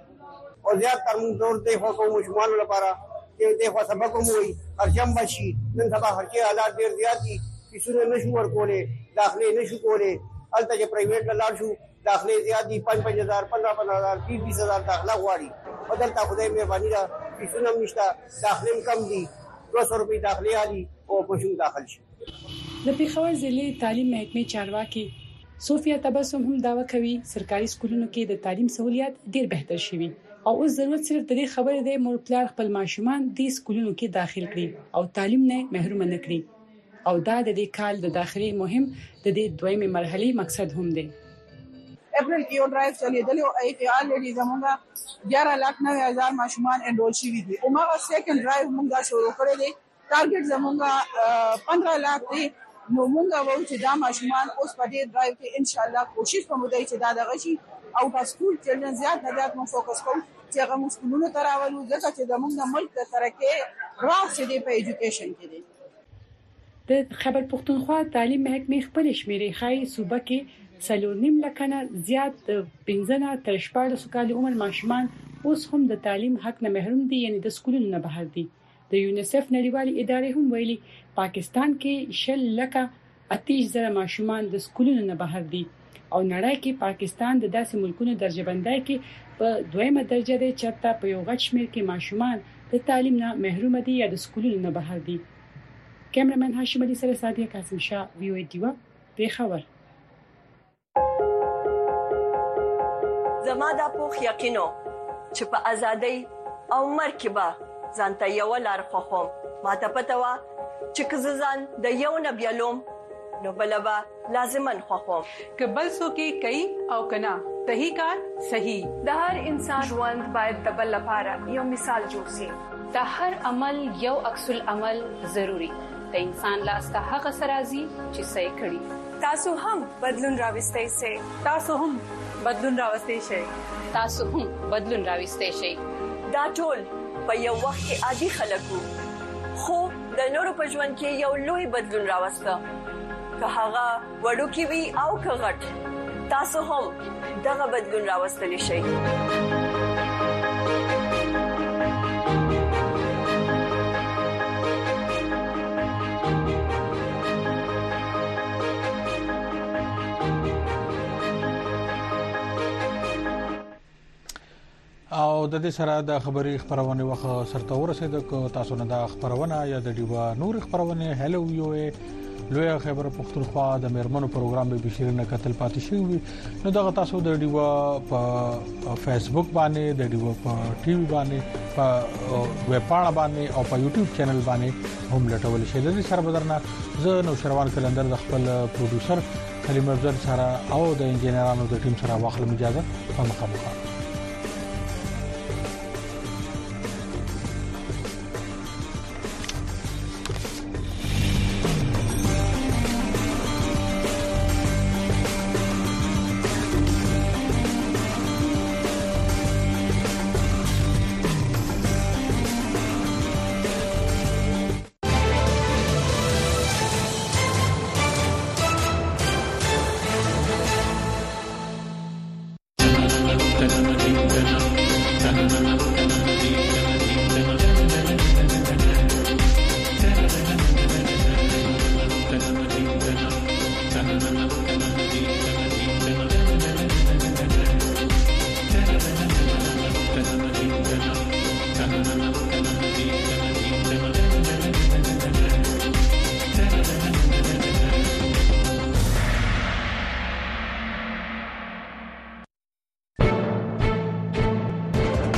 او زیات تر موږ دور دی خو ماشومان لپاره چې د خو سبق مو وي خرچم بشي نن سبا خرچه حالات ډیر زیات دي فیسونه نشو ورکولې داخلي نشو کولې البته چې پرایویټ لاړ شو داخلي زیات دي 5-5000 15,000 20,000 داخله غواړي بدلته خدای مهرباني ده فیسونه نشته داخلي کم دي 200 روپۍ داخلي علي او پښو داخل شي د پیښور ضلع تعلیم محکمې چارواکي صوفیا تبسم هم داوا کوي سرکاري سکولونو کې د تعلیم سہولیات ډیر بهتر شوي او اوس ضرورت صرف د دې خبرې د مور پلار خپل ماشومان د سکولونو کې داخل کړي او تعلیم نه محروم نه کړي او دا د دې کال د داخلي مهم د دې دویمه مرحله مقصد هم دی اپریل کې یو ډرایو چلیدل او ای پی آر لري زمونږه 11,90,000 ماشومان انرول شوي دي او ما سیکنډ ډرایو موږ شروع کړی دی ټارګټ زمونږه 15 لک دی نو موږ وایو چې دا ماشومان اوس په دې ډرایو کې ان شاء الله کوشش کوو چې دا دغه شي او په سکول چلډرن زیات نه زیات موږ فوکس کوو چې هغه سکولونو ته راولو ځکه چې زمونږ ملک د ترقې راز دی په ایجوکیشن کې دی د خیبر پختونخوا تعلیم محکمې خپل شمیرې خای صوبه کې 4.5 لکه زیات 15 تر 14 کال عمر ماشومان اوس هم د تعلیم حق نه محروم دي یعنی د سکولونو نه بهر دي د یونیسف نړیوالې ادارې هم ویلي پاکستان کې 10 لکه 30,000 ماشومان د سکولونو نه بهر دي او نړۍ کې پاکستان د داسې ملکونو درجه بندۍ کې په دویمه درجه دی چې په یو غټ شمیر کې ماشومان د تعلیم نه محروم دي یا د سکولونو نه بهر دي کیمرمن هاشم علي سره سادیه قاسم شاه وی او ډیوا پیښور زما د پوخ یقینو چې په ازادۍ او مرکبه ځانته یو لار خوخم ما ته پته وا چې ځان د یو نبیلوم نو بلبا لازمن خوخم کبل سو کې کوي او کنا صحیح کار صحیح د هر انسان ژوند باید د بل لپاره یو مثال جوړ شي د هر عمل یو عکس العمل ضروری د انسان لاس ته هغه سرازي چې صحیح کړي تاسو هم بدلون راوستئ شئ تاسو هم بدلون راوستئ شئ تاسو هم بدلون راوستئ شئ دا ټول په یو وخت کې عادي خلکو خو د نورو په ژوند کې یو لوی بدلون راوسته که هغه وړوکی وي او که غټ تاسو هم دغه بدلون راوستلی شئ او د دې سره د خبري خبرونه وخت سرته ورسېد کو تاسو نه د خبرونه یا د ډیوا نور خبرونه هلو یو لوی خبر پختونخوا د میرمنو پروګرام به بشیرنه قتل پاتې شوی نو دغه تاسو د ډیوا په فیسبوک باندې د ډیوا په ټي وي باندې په ویب پاڼه باندې او په یوټیوب چینل باندې هم لټول شي د دې سره بدرنه زه نو شروان کلندر د خپل پروډوسر حلیم افضل سره او د انجینرانو د ټیم سره واخلم اجازه په مخه